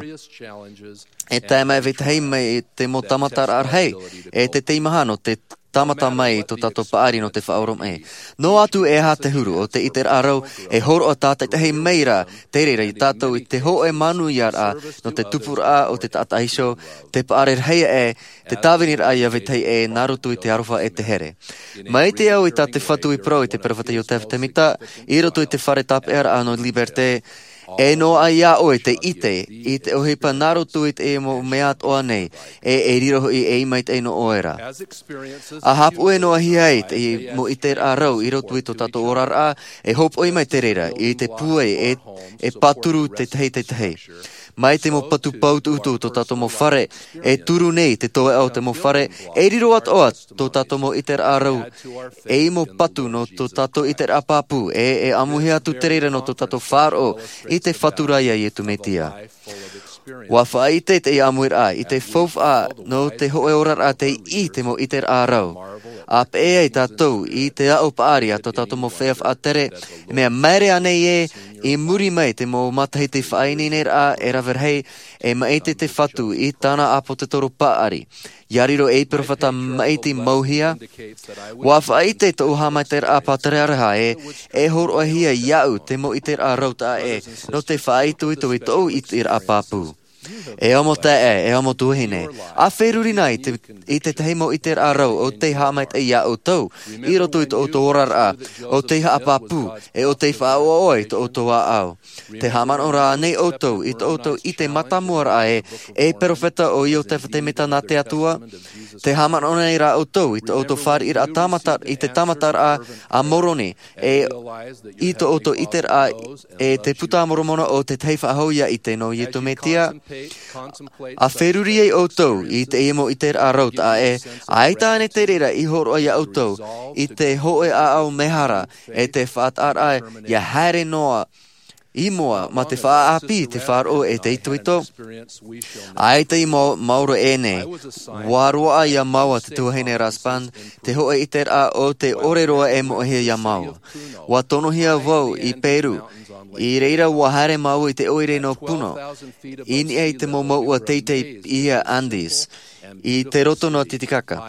E tēmai vei te heimei te mo tamatar ar hei, e te teimaha no te tamata mai to tato paari no te whaorom e. No atu e ha te huru o te iter a rau, e horo o tātai te hei meira, te reira i tātou i te ho e manu iar a, no te tupur a o te tata iso, te paarer hei e, te tāwenir a ia vitei e, narutu i te arofa e te here. Mai te au i tā te whatu i pro i te perfata i o te mita, i roto i te whare tap er a no liberte, e no a ia oe te ite, i te ohipa narotu i te e mo meat oa nei, e e riroho i e imait e no oera. A hap ue no a hiai te i mo i te a rau i rotu i to tato orar a, e hop o imai te reira, i te pue e, e paturu te tei te tei. Mai te mo patu pautu utu to tato mo whare, e turu nei te toe au te mo whare, e riro at oat to tato mo iter a rau, e mo patu no to tato iter a papu, e e amuhi atu te reira no to tato wharo, i te whaturaia i etu metia. Wa whai te te amuir a, i te fof a, no te hoe orar a te i te mo iter a rau. A pe e tātou i te ao paari a to tato mo wheaf a tere, mea mere anei e, i muri mai te mo matahi te whaininer a e raverhei, e maite te whatu i tāna apo te toro paari. Yariro e profeta maiti mauhia. Wa whaite to uhamai ter a patere araha e, e hor o hia iau te mo iter a rauta e, no te whaitu i to i to iter a papu. E amo te e, e amo tuhine. A wheruri nai te, i te teimo i te arau o te hamait e ia o tau. I roto i to o to orar a, o te ha apapu, e o te whao oi to o to a au. Te haman ora nei o tau, i to o tau i te matamuar a e, e profeta o i o te whatemita na te atua. Te haman o nei ra o tau, i to o to whar i, tamatar, i te tamatar a, a moroni, e i to o to iter a, e te puta moromona o te teifa ahoia i te no i to metia. A wheruri e o tau i te emo i te a rauta e, a eitane te rera i horo i o tau, i te hoe a au mehara, e te whaat ar ai, ia haere noa, i moa, ma te wha api te wharo e te ito ito. Ai te i mauro e nei, waroa ia maua te tuahine raspan, te hoe i te a o te oreroa e mohe ia maua. Wa tonohia vau i Peru, i reira wa hare mau i te oire no puno, ini e te mo maua teitei ia Andes, i te roto no Titikaka.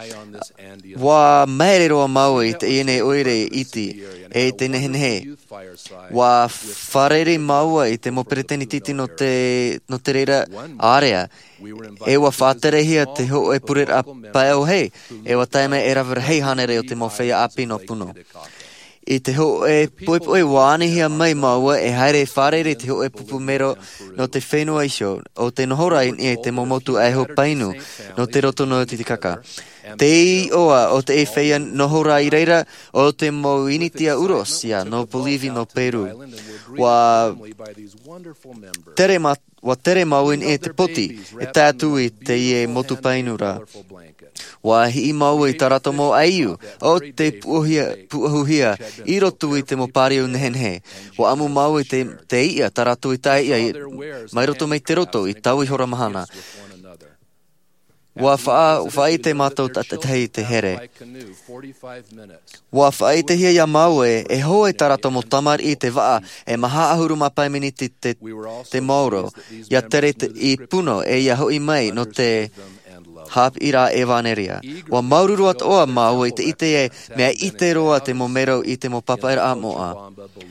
Wa mere roa mau i te ine oire iti, e te nehenhe. Wa wharere maua i te mo pereteni titi no te, no te reira area, e wa whaterehia te ho e purer a paeo hei, e wa taime e raver hei hanere o te mo whea api no puno. I te ho e poepoe wānehia mai maua e haere wharere te ho e pupu mero no te whenua isio o te nohora e te momotu ai ho painu no te roto no te kaka. Te i oa o te e wheia nohora i reira o te mo initia uros ia no Bolivia no Peru. Wa tere, ma, wa tere mauin e te poti e tātu i te i e motu painura. Wa hi mau i tarato mo aiu o te puahuhia i rotu i te mo pariu nehenhe. Wa amu mau i te, te ia tarato i tai ia mai roto mei te roto i tau i hora mahana. Wa wha, wha i te mātou tatatei te here. Wa wha i te hia ia mau e, e hoa i tarato mo tamar i te waa e maha ahuru mapaimini te, te, te mauro. Ia tere te, i puno e ia hoi mai no te hap ira evaneria. Wa maururu at oa mau i te ite e mea ite roa te mo mero i te mo papaira a moa.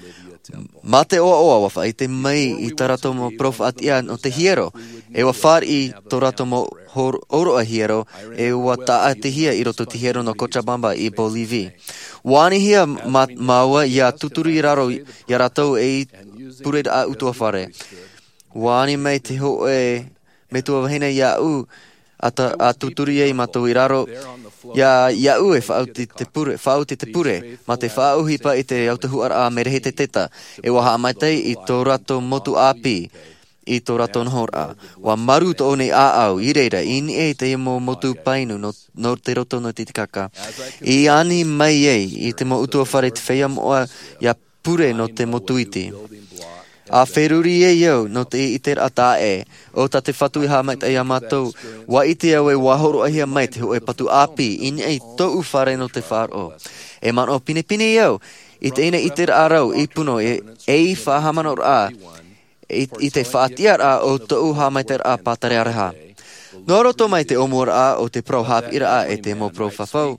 Ma te oa oa wafa i te mai i tarato mo prof at ia no te hiero. E wa whar i to rato mo hor, oro a hiero e wa taa te hia i roto te hiero no Cochabamba i Bolivia. Wani hia ma, maua ia tuturu i raro i ratou e pure a utua whare. Wani mei te ho e me tua wahina ia u ata a tuturi e matou i raro ia ia u e whauti te pure whauti te pure ma te whauhipa i te autahuara a merehe te teta e waha amaitei i tō rato motu api i tō rato nohora wa maru to one a au i reira ini e te mo motu painu no, no te roto no te kaka i ani mai e i te mo utua whare te whea moa ia pure no te motu iti. A wheruri e iau no te iter ata e, o ta te whatu i ha mai te amatou, wa ite au e wahoro ahia mai te ho e patu api, in e tou whare no te wharo. E man o pine pine iau, i te ina iter arau i puno e e i whahamanor a, i, i te whaatiar a o tou ha mai te a patare areha. Nō roto mai te omor a o te prohap ira a e te mo profafau,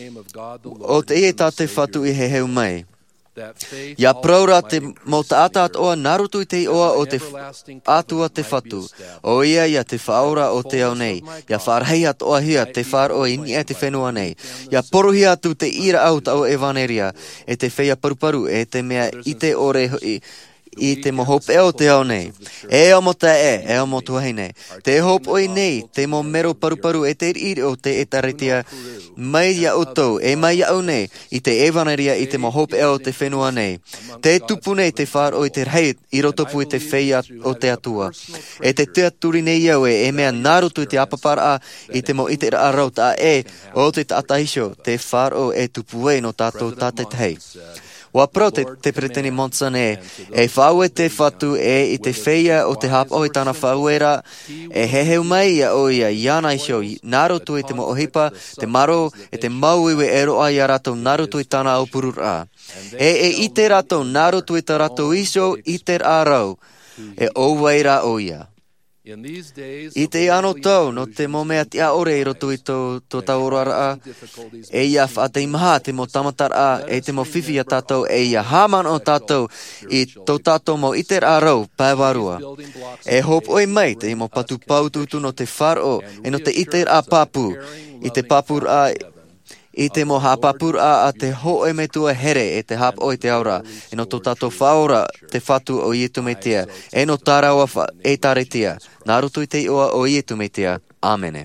o te e ta te whatu i he heu mai. Ia praura te mo ta ata at oa narutu i te oa o te atua te whatu. O ia ia te whaora o te au nei. Ia wharhei at oa hia te whar o ini e te whenua nei. Ia porohi atu te ira au ta o evaneria. E te whea paruparu e te mea i te ore i, i te mo hope e o te au nei. E o mo ta e, e o mo tuahi nei. Te hope oi nei, te mo mero paruparu e te iri o te etaritia mai ia o tau, e mai ia au nei, i te evaneria i te mo hope e o te whenua nei. Te tupu nei te whar o i te rei i rotopu i te whea o te atua. E te tea turi nei iau e, e mea narutu i te apapara a i te mo i te arau ta e o te tatahisho, te whar o e tupu e no tātou tate hei. Wa pro te, te preteni monsan e, e whau e te whatu e i te whea o te hapa o i tana whauera, e heheu mai ia o ia iana i shio, narutu i te mo ohipa, te maro, e te mau iwe e roa i a rato narutu i tana au purura. E e i te rato narutu i te rato iso i te arau, e ouweira o ia. I te ano tau, no te momea te a ore i roto i tō, tō taurara, e ia whaatei maha te mo tamatara, e te mo whiwhi a tātou, e ia haman o tātou, i tō tātou mo iter a rau, pāwarua. E hop oi mai te mo patu paututu no te wharo, e no te iter a papu, i te papur a I te mo hapapur a a te ho e me tua here e te hap o i te aura. E no tō tātou whaora te whatu o ietu me tia. E no tāraua e tare tia. Nā rutu i te oa o ietu me tia. Āmene.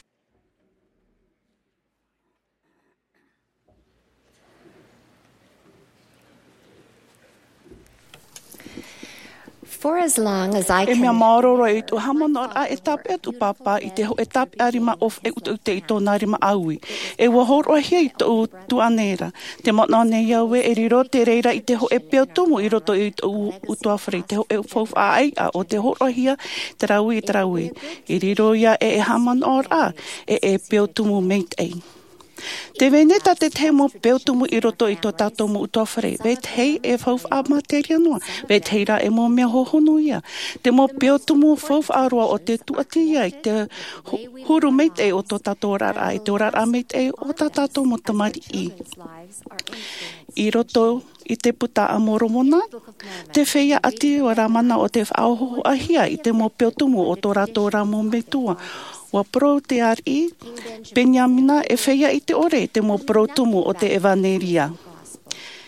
For as long as I E mea can... maororo e tu hamonor a e tape atu papa i te ho e tape a rima of e utu te i tōna rima aui. E wahoro hia i tō tu anera. Te motna ne iau e riro te reira i te ho e peo tumu i roto i tō utuawhare. Te ho e whauwha ai a o te horo hia te raui te raui. I riro ia e e hamonor a e e peo tumu meit ei. Te veneta te te mo peutumu i roto i tō tātou mo utuawhare. Ve tei e whauwha materia noa. Ve teira e mo mea hohono ia. Te mo peutumu whauwha aroa o te tuatia i te huru meit e o tō tātou rara. I tō rara meit e o tā tātou mo tamari i. I roto i te puta a moromona, te whea ati o ramana o te whaoho ahia i te mo peutumu o tō rātou ramo metua. Wa pro te ari, Benjamina e whea i te ore te mo pro tumu o te evaneria.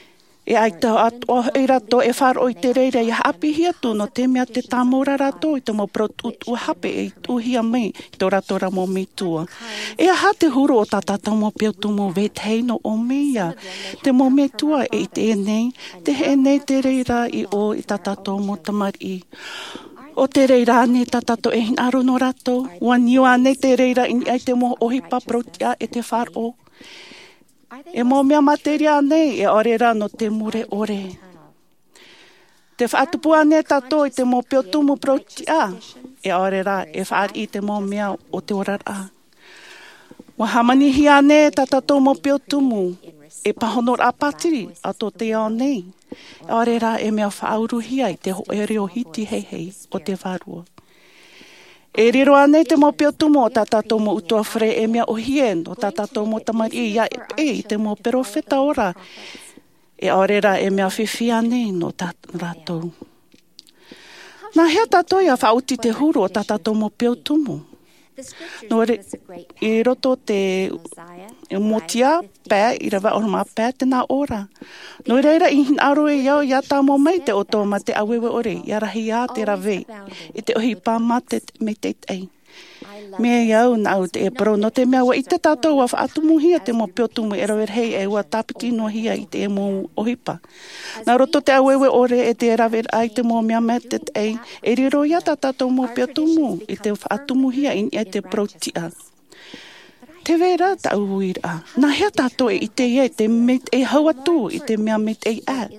E ai te ato e rato e wharo i te reira i hapi hia tu no te mea te tamora rato i te mo prot u hape e tuhia me i tō rato ra mo me tua. E aha te huru o tatata mo peo tu mo vet heino o mea. Te mo me tua e i te enei, te he enei te reira i o i tatato mo tamari. O te reira ane tatato e hin aro no rato, ua niu ane te reira i ai te mo ohipa protia e te wharo. E mō mea materia nei e orera no te mure ore. Te whaatupu ane tato i te mō peo tumu protia e orera e whaari i te mō mea o te orara. Wa hamanihi ane tatato mō peo tumu e pahonor a patiri a tō te ao nei. E orera e mea whauruhia i te hoere o hiti hei hei o te varua. E riro ane te mo peo tumo o tatato mo utua whare e mea o hien o tatato mo tamari i ia e i te mo perofeta ora. E orera e mea whiwhi ane no tatato. Nā hea tato ia whauti te huru o tatato mo peo tumo. No re, i roto te motia pē, i rawa o ma pē tēnā ora. No reira i hin aro e iau ia tā mō mai te oto ma te awewe ore, ia rahi a te rawe, i te ohi pā ma te me te tei. Mea iau nau te e pro no te mea wa i te tātou wa whaatumu hia te mo peo tumu e rawer hei e wa tāpiti no hia i te e mō ohipa. Nā roto te awewe ore e te e rawer ai te mō mea me te tei, e riro ia tā tātou mo peo tumu i te whaatumu hia i e te protia. Te vera ta uira. Nā hea tātou e i te ia i te met e hauatu i te mea met e a.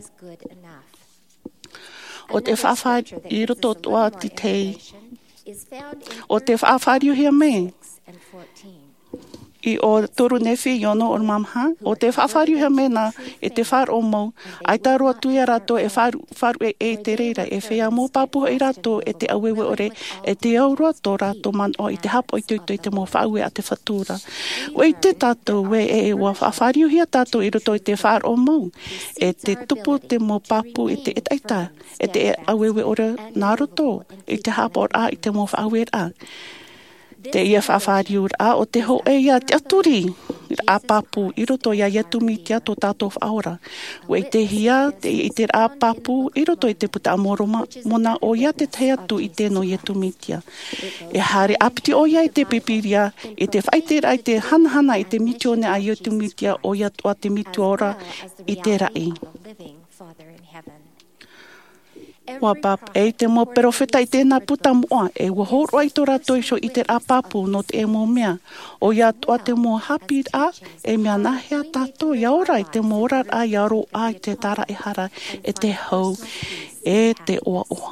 O te whawhai i roto toa ti tei. O te whaawhariu hea me, i o toru nefi i ono o mamha, o te whaawhariu hea me na e te whar o mau, ai tā roa tuia rato e wharu, wharu e, e te reira, e whea mō papuha i rato e te awewe ore, e te au roa tō rato man o i te hapo i tuito i te mō whaue a te whatura. O i te tātou we e e wa whaawhariu hea tātou i roto i te whar o mau, e te tupu te mō papu i te etaita, e te awewe ore nā roto, i te hapo a i te mō whaue a. Te ia whawhariu a o te ho e ia te aturi, a papu i roto ia ietu mitia tō tātou whaora. O i te hia, te i te a papu i roto i te puta amoroma, mona o ia te te atu i te no ietu mitia. E hare apiti o ia i te pipiria, i te whaitera i te hanahana i te mitione a ietu mitia o ia toa te mitiora i te rai. Wa pap e te mo perofeta i tēnā puta moa e wa horo ai tō rato iso i te apapu no te e mo mea. O ia toa te mo hapi a e mea nahea tātou i aora i te mo ora a i aro a i te tara e hara e te hau e te oa oa.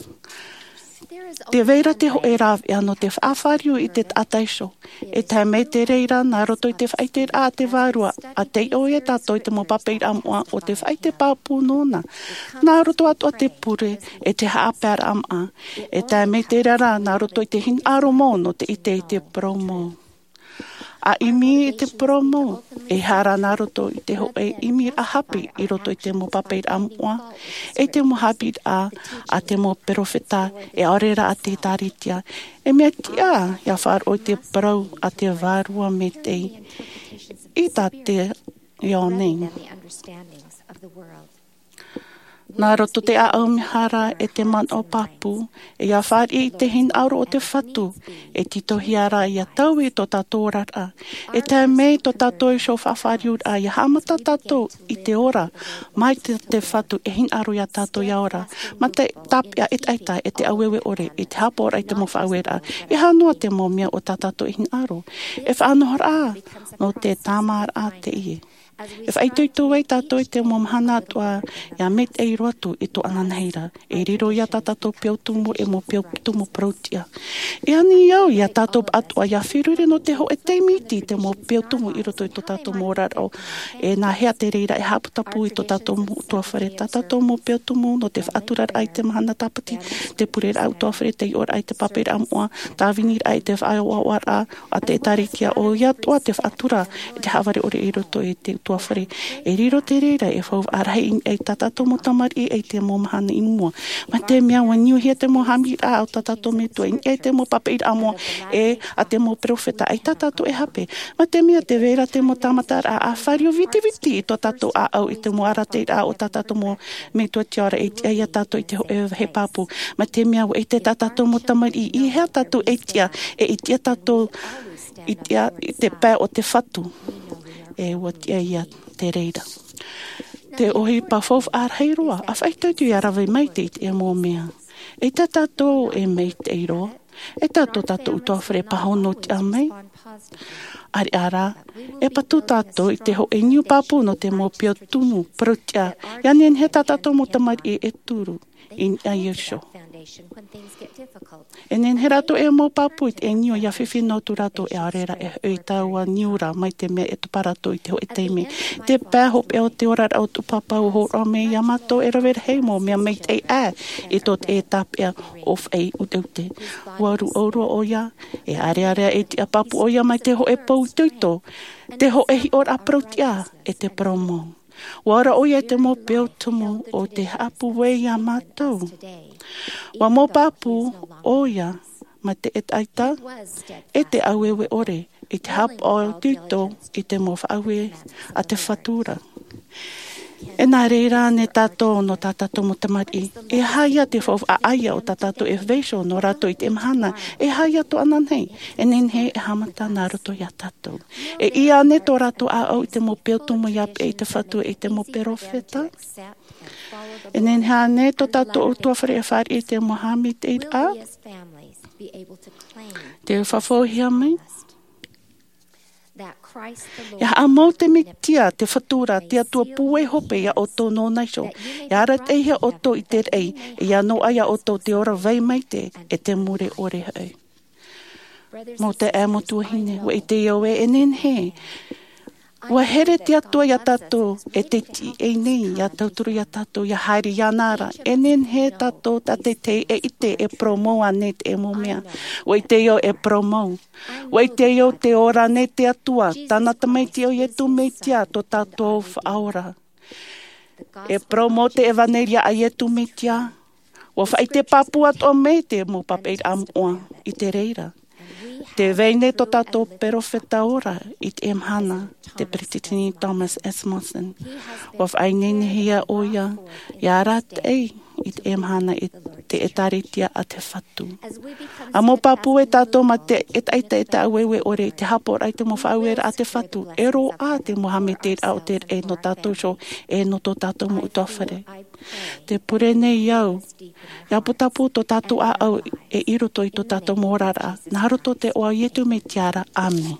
Te veira te ho e raw e ano te whaawhariu i te ataiso. E tai mei te reira nā roto i te whaiter a te vārua. A te o e tātou i te mo papeir amoa o te whaite pāpū nōna. Nā roto atua te pure e te haapēr am a. E tai mei te rara nā roto i te hin aro mō no te ite i te promo. A imi i te promo e hara nā roto i te ho e imi a hapi i roto i te mo papeir amoa. E te mo hapi a a te mo perofeta e orera a te taritia. E mea tia ia whar o te prau a te vārua me te i tā te ionei. Nā roto te a aumihara e te man o papu, e ia whar i te hin auro o te whatu, e tito hiara i a tau i tō tātou rara. E te mei tō tātou i so whawhariu a i hamata tātou i te ora, mai te, te whatu e hin aro i a tātou i a ora. Ma te tapia e taita e te awewe ore, e te hapo ora i te mo whauera, e hanua te mo mea o tā tātou i hin aro. E whaanohar a, no te tāmar a te ie. E whai tui tū wei tātou i te mo mahana atua ia met e roatu i tō ananheira. E riro ia tātou peo tumu e mo peo tumu protia. E ani iau ia tātou atua ia whirure no te ho e te miti te mo peo tumu i roto i tō tātou mōraro. E nā hea te reira e haputapu i tō tātou tua whare. Tātou mo peo tumu no te whaaturar ai te mahana tapati, te purera au tua whare, te ior ai te papera amoa, tā vinir ai te whaia wawara, a te tarikia o ia toa te whaatura, e te haware ore i roto i te tua whare. E riro te reira e whau arhei e tatato mo tamari e te mo mahana i mua. Ma te mea wa niu hea te mo hami a o tatato me tua. E te mo papeir a mo e a te mo profeta. E tatato e hape. Ma te mea te vera te mo tamatar a a whario viti viti i to tato a au i te mo arate a o tatato mo me tua tiara e tia ia tato i te e he papu. Ma te mea e te tatato mo tamari i hea tato e tia e i tia tato i tia i te pē o te whatu. E ua tia ia te reira. Te ohi pa fof ar heiroa. A whaitautu i arawe mai te i e mō mea. E te tato e mei te iroa. E tato tato utoa whare pahono te amei. Ari ara, e patu tato i te ho e niu papu no te mō pio tumu, protia. Ianen he tatato mo tamari e e turu. In a yersho. E nen he rato e mō papu i te e niu ia whiwhi no tu rato e arera e e taua niura mai te mea e tu parato i te ho e teime. Te pēhop e o te ora au tu papau ho o me Yamato e rawera hei mō mea mei te e e tot e tap e of e ute ute. Waru aurua o ia e are are e te a papu o ia mai te ho e pau tuito. Te ho e hi ora protia e te promo. Wara o ia te mō peo tumu o te hapu wei a mātou. Wa mō papu o ia ma te et aita e te auewe ore i te hapu o tuito i te mō whaawe a te whatura. E nā reira ne tato no tatato mo tamari. E haia te whau a aia o tatato e veisho no rato i te mhana. E haia to ananhei. E nen he e hamata nā roto ia tato. E ia ne to rato a au i te mo peo tumu iap e i te whatu e te mo perofeta. E nen hea ne to tato o tua whare e whare i te Mohammed e a. Te whawhohia mai. Ia a mau te mitia te whatura te atua pue hope ia o tō no naisho. Ia arat e hea o tō i te rei. Ia no aia o tō te ora vei mai te e te mure ore hei. Mo te e mo tuahine wa i te iau e enen he. Wa here te atua ia tato e te ti e nei ia tauturu ia tato ia haere ia nara. Enen he tato ta te te e ite e promo ane te e mo mea. Wa i te iau e promo. Wa i te iau te ora ne te atua. Tana tamai te iau e tu mei tia to tato aora. E promo te evaneria a e tu mei tia. Wa whai te papu ato me te mo papeir amoa i te reira. Te veine to tato perofeta ora i te emhana, te Pretitini Thomas Asmussen. Waf ainene hia oia, ia rat ei i te emhana i te etaritia a te whatu. A mo papu e tato ma te et aita e ta awewe ore te hapor ai te mo whauera a te whatu. E ro a te Mohammed te au te e no tato sho e no to tato mo utawhare. Te pure nei iau. Ia putapu to tato a au e iroto i to tato morara. Naharoto te oa ietu me tiara. Amen.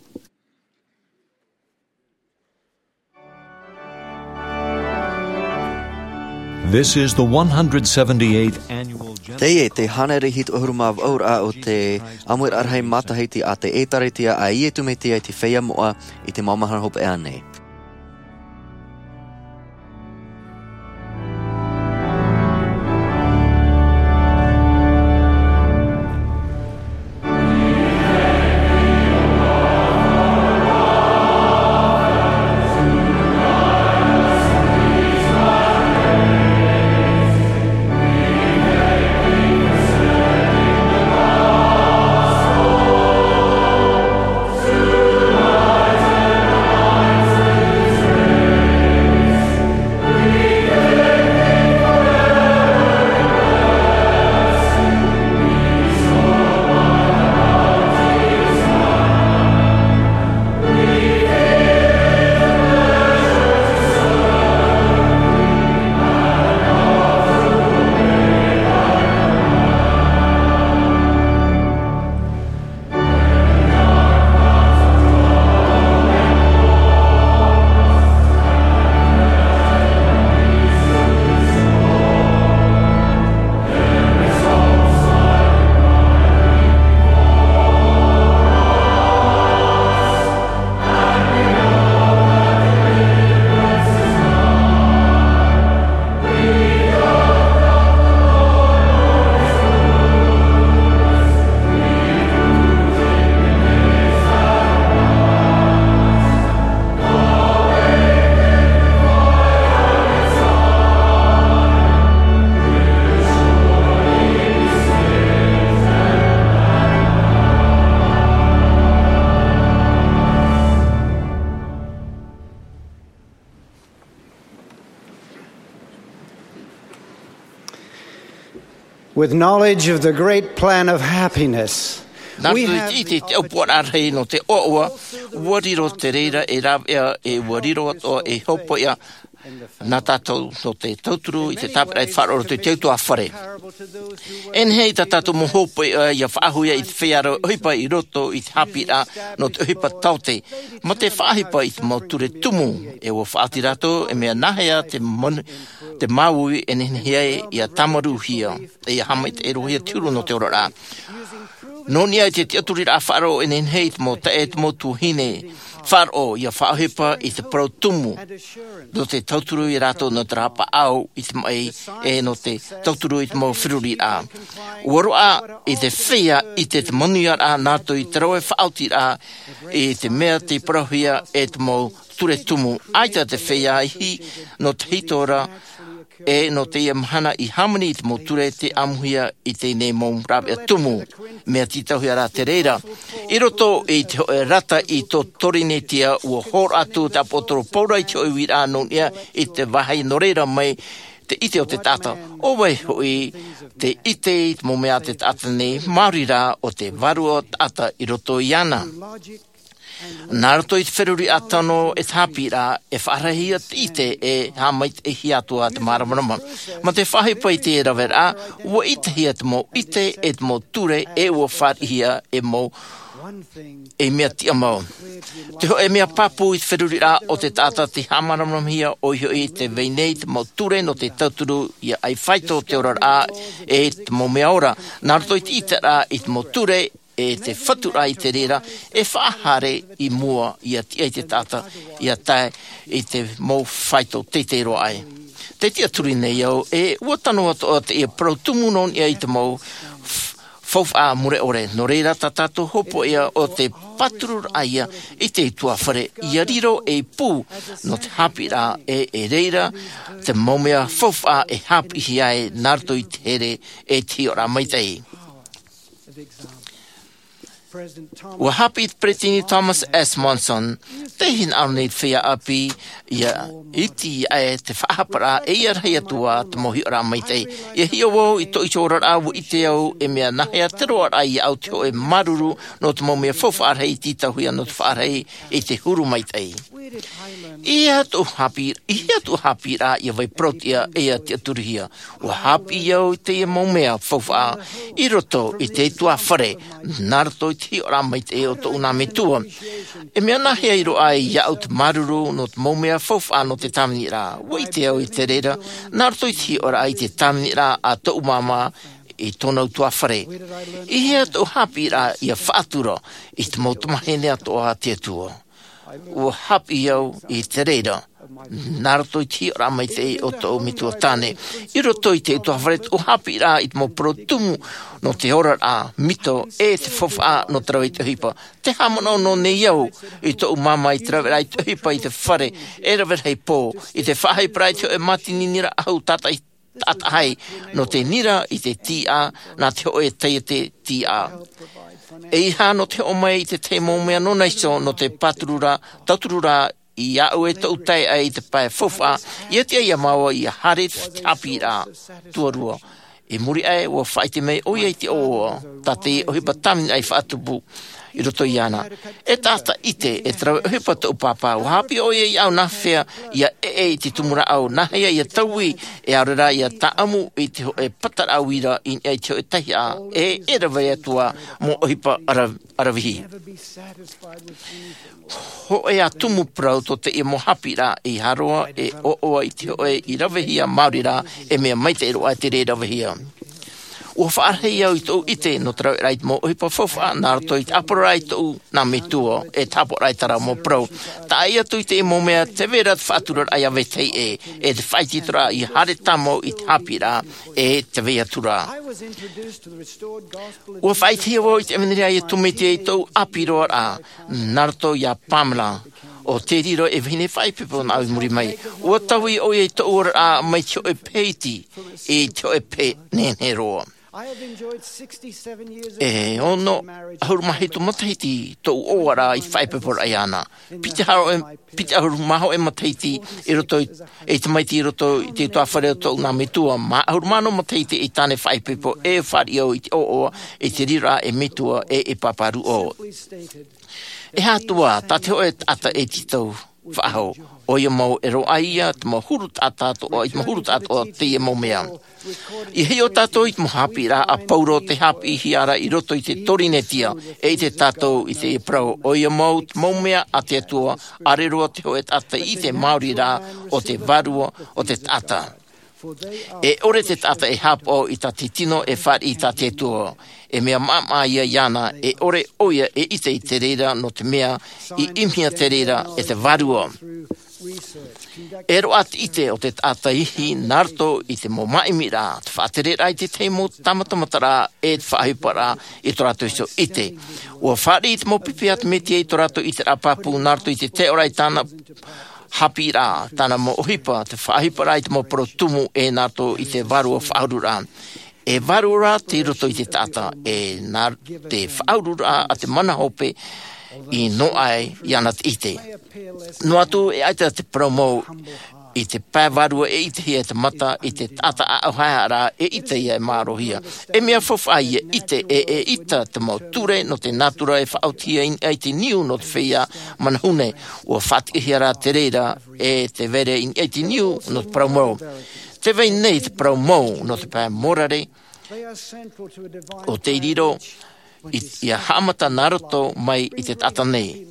This is the one hundred seventy-eighth annual Te e te hanere hit ohuruma av aur a o te amur arhei mataheiti a te etaretia a ietu me tia i te whea moa i te mamahana hope e anei. Thank you. with knowledge of the great plan of happiness. Nā tui te te au puara rei no te oua, wariro te reira e rawea e wariro ato e hopo ia nā tātou no te tauturu i te tāpera i whaaro te teutua whare. En hei tā tātou mo hopo ia ia whaahuia i te whiaro uhipa i roto i te hapira no te uhipa taute. Ma te whaahipa i te mauture tumu e o whaati rato e mea nahea te mon, te maui e nenhea i a tamaru hia e a hamait e rohia turu no te ora rā. No nia te te aturi rā whaaro e nenhei te mo ta e te mo tuhine whaaro i a whaahipa i te parau tumu no te tauturu i rato no te rapa au i te mai e no te tauturu i te mo whiruri rā. Uaroa i te whia i te te monuia rā nāto i te raue whaauti rā i te mea te parauhia e te mo ture tumu. Aita te whia hi no te hitora e no te ia mahana i hamani i te moture te amuhia i te nei mō rāpea tumu, mea titauhia rā te reira. I roto i te hoe rata i tō torinetia ua hor atu te apotoro paura i te oi wira anō ia i te wahai no reira mai te ite o te tata. O wai hoi te ite i te momea te tata nei Māori rā o te varua tata i roto i ana. Nā roto i te wheruri atano e tāpira e wharahia ite e hamait e hiatua te maramarama. Ma te whahipa i te e rawera, ua ite hia te mo ite e te mo ture e ua wharihia e mo e mea tia mau. Te ho e mea papu i te wheruri rā o te tata te hamaramarama hia o hio i te veinei te mo ture no te tauturu i ai whaito te ora rā e te mo mea ora. Nā roto i te ite rā i te mo ture e te whatura i te rera, e whaahare i mua i a tia i te tata, i a tae i te mō whaito te te roa ai. Te tia turi nei au, e uatano ato o te ia prautumu non ia i te mō whauwha a mure ore. No reira ta tātou hopo ia o te paturur aia i te tua whare i a riro e pū no te hapira e e reira te mōmea whauwha e hapi hiae narto i te here e ti ora maitei. Ua hapi Pretini Thomas S. Monson, te hin arnei whia api ia iti e te whahapara e ia rei atua te mohi ora maitei. Ia hia wau i to i ora awu i te au e mea nahea te roa rai au te o e maruru no te mo mea whawharei titahuia no te wharei i te huru maitei. Ia tu hapi, ia tu hapi rā ia vai protia e a te aturihia. Ua hapi iau i te ia mo mea whawha i roto i te tua whare, narato i te ora maitei o to una me tua. E mea nahea i roa i iau te maruru no te mo mea whawha no te tamini rā. Ua i te au i te reira, narato i te ora i te tamini rā a to umama i tōnau tua whare. I hea tu hapi rā ia whaatura i te mo tumahene atoa te tua. Ua hapi iau i te reira. Narato i ti ora mai te o tō mitua tāne. I roto i te tua wharet o hapi rā i te mo protumu no te ora rā mito e te whawha no te rau i te hipa. Te hamano no ne iau i tō mama i te rau i te hipa i te whare e rau hei pō. I te whahai prai te o e mati ni nira au tata i tata hai no te nira i te ti a na te o e teia te ti a. E iha no te omai i te te mōmea no naiso no te paturura, tauturura i au e tau tai ai te pae whawha, i atia ia maua i a hare te hapi rā tuarua. E muri ai ua whaite mei o iei te oa, ta te ohipa tamini ai whaatupu i roto i ana. E tāta ite e trau ohipa tau pāpā, o hapi o iei au nahwhea i a e e te tumura au, nahea i a taui e aurera i a taamu i te ho e patara awira i ei te o e tahi a, e e rawai atua mo ohipa arawihi. Ho e a tumu prau to te i mo hapi rā i haroa e o oa i te o e i rawihia Māori rā e mea maite e roa te re rawihia. Ua whaarhei au i tō ite no trau rai mo ohipa whawha nā rato i te apora i tō nā me tua e tapo rai tara mo prau. Tā ia tō i te mo mea te vera te whātura ai awe tei e e te whaiti tura i hare tamo i te hapi rā e te vea tura. Ua whaiti heo i te emenerea i tumete i tō api roa rā nā rato i a Pamela. O te riro e vine whaipepo na au muri mai. Ua taui o e tō ora a mai te o e peiti e te o e pe nene roa. E ono harumahi tu mataiti to ora I whaipe por ayana. Pita haro e pita harumaho e mataiti I roto e te maiti I roto I te toa whare to ngā metua. Ma harumano mataiti I tane whaipe po e whari o I te o o e te rira e metua e e paparu o. E hatua, ta te oe ata e titau whaho. O ia mau e ro aia, te mau huru tata o i te mau huru tata o te e mau mea. I heo tato I te mau hapi rā a pauro te hapi I hiara I roto I te torinetia e I te tato I te e prau. O ia mau te mau mea a te atua areroa te hoe tata I te mauri rā o te varua o te tata. E ore te tata e hapo I ta te tino e whari I ta te tua. E mea mama ia iana e ore oia e ite I te reira no te mea I imhia te reira e te varua. E ro at ite o te tata ihi narto I te mo maimira te whaaterera I te teimo tamatamatara e te whaahipara I to rato iso ite. Ua whari I te mo pipi at metia I to rato I te rapapu narto I te te ora I tana hapi rā, tana mo ohipa, te whaahipara I te mo protumu e nato I te varua whaurura. E varura te roto I te tata, e nā te whaurura a te mana hope I no ai I ana te ite. No atu e aita te promo I te pāvarua e ite hia te mata I te tata a auhaara e ite ia e mārohia. E mea whawhai e ite e e ita te mau ture no te natura e whaautia I te niu no te whia manahune ua whatihiara te reira e te vere I te niu no te promo. Te vei nei te promo no te pā morare o te riro I ia hamata naroto mai I te tata nei.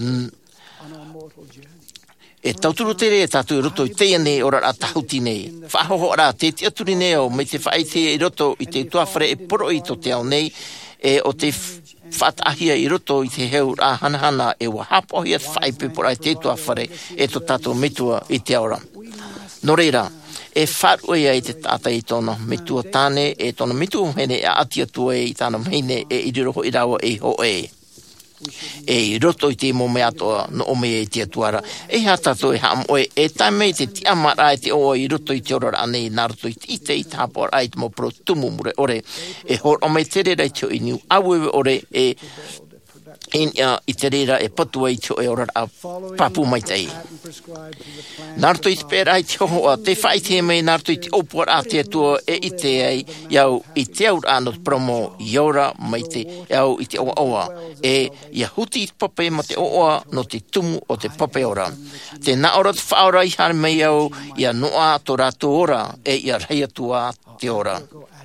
E tauturu tere e tātou I roto I teia nei ora a tahuti nei. Whahoho ora te te aturi nei o me te whaite I roto I te tuawhare e poro I to te au nei e o te whatahia I roto I te heu a hanahana e wa hapohia te whaipe pora I te tuawhare e to tātou metua I te aura. No reira, e wharu ia I te tata I tōna metua tāne e tōna metua hene e atia tua e I tāna mhene e I riroho I rawa e ho e. E I roto I te mo mea toa no o mea I te atuara. E hata to e ham oe e taimei te ti amara e te o I roto I te orara anei nā roto I te ite I te hapor ai te mo pro tumu mure ore. E hor o mei tere rei teo I niu awewe ore e in uh, I te reira e patua I teo e orara a papu mai tei. Nārto I te pēra I te hoho a te whaite mei nārto I te opora a te atua e I te ei iau I te aur ano te promo I ora mai te iau I te oa oa e ia huti I te pape ma te oa no te tumu o te pape ora. Te na ora te whaora I hane mei iau ia noa to rato ora e ia rei atua te ora.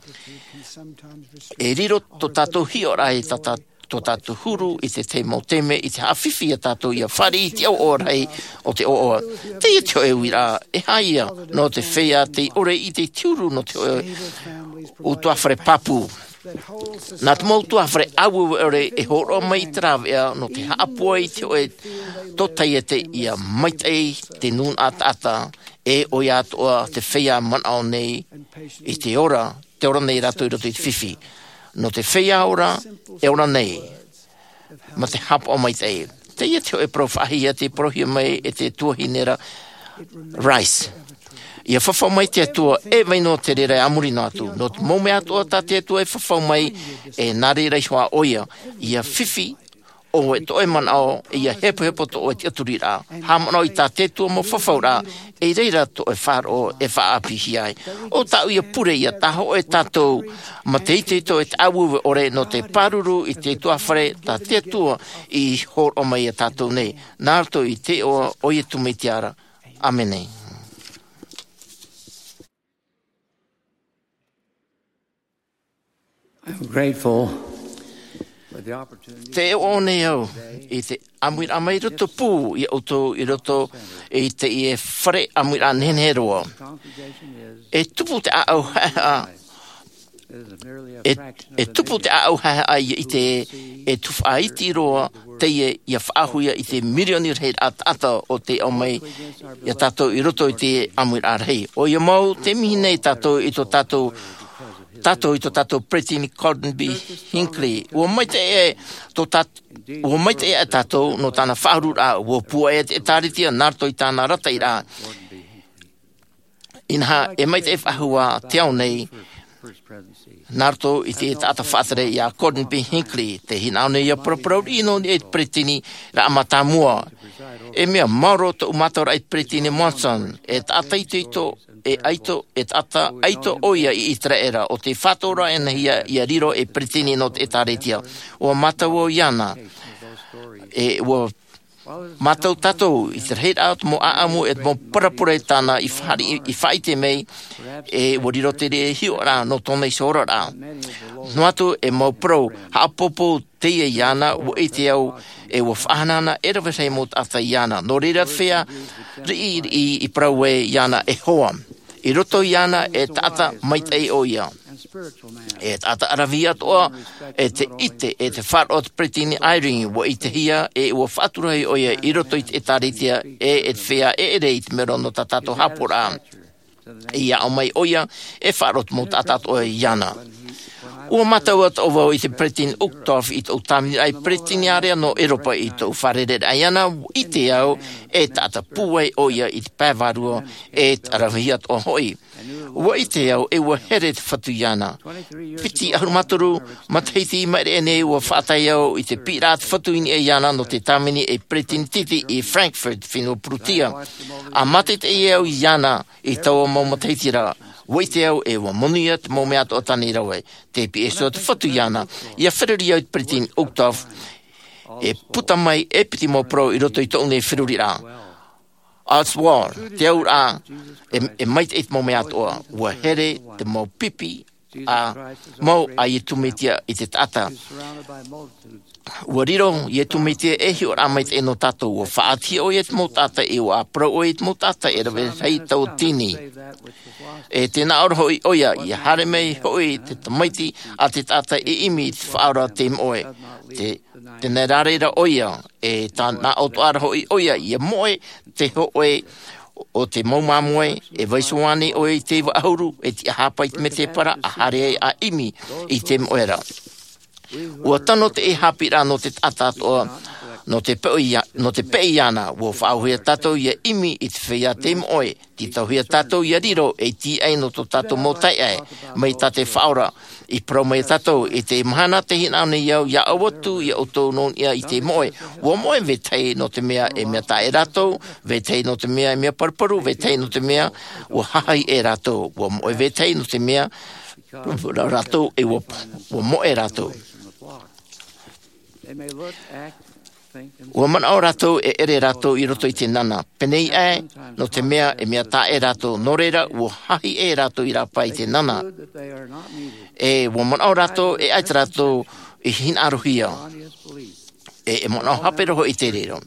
E riro to tato hi ora e tata to tātou huru I te te mau teme I te hawhiwhi a tātou ia whari I te au orei o te oa. Te ia teo e wira e haia no te whea te ore I te tiuru no te oe o tuawhare papu. Nā te mau tuawhare awu ore e horo mai te rawea no te haapua I te oe totai e te ia maitei te nun atata e o ia toa te whea manao nei I te ora, te ora nei rato I roto I te whiwhi. No te whea ora, e ora nei, ma te hapa o mai te. Te ia teo e profahia te prohia mai e te tuahinera rice. Ia whawhau mai te atua e waino te rere amuri nātu. No te mome atua ta te atua e whawhau mai e nare reihua oia. Ia whiwhi o e toe manao e ia hepo hepo to o te aturi rā. Hamanao I tā te tua mo whawhau rā e reira to e wharo e whaapihi ai. O tau ia pure ia taho e tātou ma te ite to e te awuwe ore no te paruru I te tuawhare tā te tua I hor o mai a tātou nei. Nārto I te o o ia tume tiara. Amenei. I'm grateful. Te o nei au, I te amuir amai roto pū I auto I roto I te I e whare amuir a nenheroa. E tupu te a au haa e, e tupu te a au haa I te e tufu a iti roa te I e whaahuia I te milionir hei a tata o te o mai I a tato I roto I te amuir a rei. O ia mau te mihi nei tato I to tato Tato I to tato Pretty Cottonby Hinckley. Ua mai te e to tato ua mai te e tato no tana whaurura ua pua e te taritia narto I tāna rata I rā. Inha e mai te e whahua te au nei Narto i te tata whaatere i a Gordon B. Hinckley, te hinaone i a proprau ino ni e pretini ra amata mua. E mea mauro to umatora i pretini Monson, e tata i to e aito, e tata aito oia i Israera, o te whatora e nahia i a riro e pretini no te taretia. O matau o iana, e o matau tatou, i te head out mo aamu et mo parapura e tana i whari i whaite mei e wariro te re hio rā no tōnei sora rā. No atu e mau pro haapopo te e iana o e te au e o whanana e rawa sei mo ata iana. No reira whea ri i i prau e iana e hoa. I roto iana e tata maitei o ia. E tata aravia toa e te ite e te wharot pretini airingi wo i te hia e o whaturai o ia i roto i te taritia e e te whea e ere i te mero no tatato hapura. Ia o mai oia e wharot mo tatato o iana. Ua matau at ovo i te pretini uktof i te utami ai pretini area no Europa i te wharere aiana i te au e tata puai oia i te pēvarua e te araviat o hoi. Ua i te au e ua here te whatu iana. Piti ahurumatoru mataiti maere e nei ua whaatai au i te pirat whatu ini e iana no te tamini e pretini titi i Frankfurt whino prutia. A matet e au iana i taua mau mataiti rā. Wai te au e wa monia te mo mea o tani rawe. Te pi e so te whatu iana. Ia whiruri au te pretini uktof e puta mai e piti mo pro i roto i tōne whiruri rā. As war, te au rā e, e mait e te mo mea toa. Ua here te mo pipi a mau a i tumitia i te tata. Ua riro i e tumitia e hi o rā mait e no tato. Ua whaati o i e te mo tata e ua pro o i te mo tata e rawe hei tau tini. E tēnā ora hoi oia i hare mei hoi te tamaiti a te tata e imi te whaora te moe. Te, te nerarera oia e tā nā auto ara hoi oia i a moe te hoi o te maumamoe e vaisuane o i te waahuru e te hapai te me te para a hare a imi i te moera. Ua tano te e hapira no te tata o no te peia no te peiana wo whauhia tatou ia imi i te whea te moe ti tauhia tatou ia riro e ti ai no to tatou mo tai ai mai ta te whaora i pro mai tatou i te mahana te hinaune iau ia awatu ia otou non ia i te moe wo moe ve tei no te mea e mea ta e ratou ve tei no te mea e mea parparu ve tei no te mea wo hahai e ratou wo moe ve tei no te mea ratou e wo, wo moe ratou. Ua mana o ratou e ere ratou i roto i te nana. Penei e, no te mea e mea ta e ratou. Nō reira, ua hahi e ratou i rapa i te nana. E ua mana o ratou e aita ratou i hina arohia. E e mana o hape roho i te rero.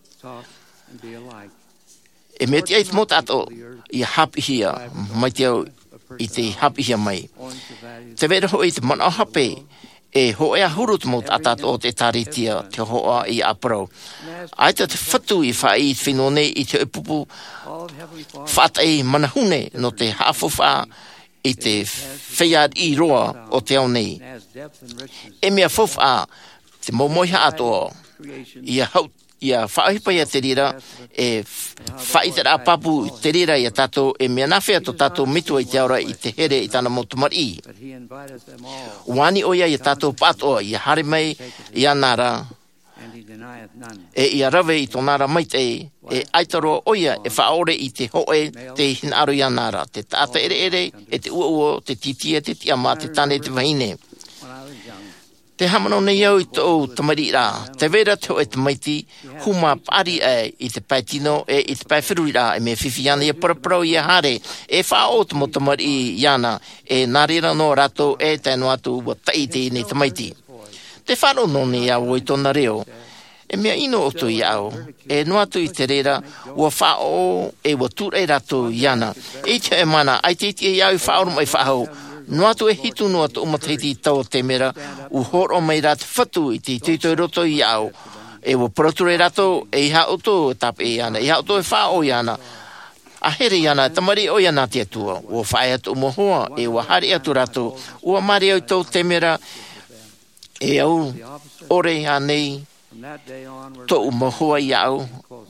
E mea ti ait mot ato i hapi hia, mai te au i te hapi hia mai. Te vera ho i te mana o hape, e ho ea hurut mot atat o te taritia te hoa i aprau. Aita te whatu i wha i whinone i te upupu whata i manahune no te hawhawha i te whaiad i roa o te au nei. E mea whawha te momoiha atoa i a haut ia whaahipa ia te rira e whaitera papu te rira ia tato e mea nawhia to tato mitua i te aura i te here i tana motumari. Wani oia ia tato patoa i hare mai i anara e i rawe i tonara maitei e aitaro oia e whaore i te hoe te hinaro i anara. Te tata ere ere e te ua ua te titia te tiama te tane te wahine. Te hamano nei au i tō tamari rā. Te vera te o e te maiti, huma pari e i te paitino e i te paifiruri rā e me whiwhiana i a paraparau i a hare. E wha o te mo tamari i ana e nārera no rato e tēnu atu wa taiti nei te maiti. Te wharo no nei au i tōna reo. E mea ino o tō i au. E no atu i te rera ua wha o e wa tūrei rato i ana. E te e mana, ai te iti e au i whaoru mai whahau. No atu e hitu no atu umateiti tau te mera u horo mai rat whatu i te tūtoi roto i au. E wa proture rato e iha oto tap e ana, iha oto e wha o i ana. A here i ana, tamari o i ana te atua. Ua whae atu umohoa e ua hari atu rato. Ua mari au tau te mera e au ore anei to umohoa i au.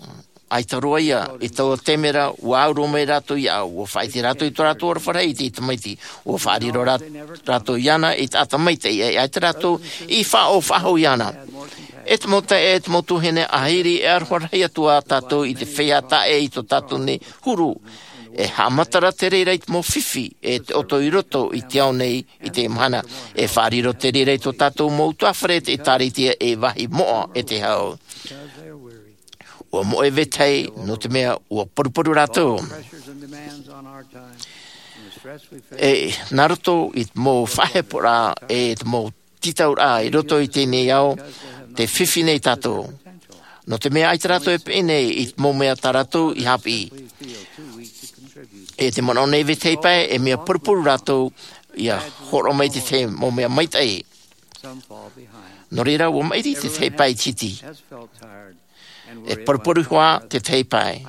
ai taroa ia, e tau temera, ua auro me rato ia, ua whaiti rato i to rato ora wharai te tamaiti, ua whaariro rato iana, e tata maite, e ai te rato, i wha o whaho iana. E te mota e te motu hene ahiri, e arwharai atua tato i te whea ta e i to tato ne huru, e hamatara te reira i te mo whiwhi, e te oto i roto i te au nei i te imhana, e whaariro te reira i to tato mo utuawhare te taritia e wahi moa e te hau. Ua mo e vetei, no te mea, ua porupuru rātou. E naroto i mo whahepora, e te mo titau rā, i roto i tēnei au, te whiwhi nei tātou. No te mea ai te rātou e pēnei, i mo mea tā rātou i hapi. E te mana nei vetei pai, e mea porupuru rātou, ia horo mai te te mo mea maitai. No reira, ua maiti te te pai titi. E porupuru hoa te te pai.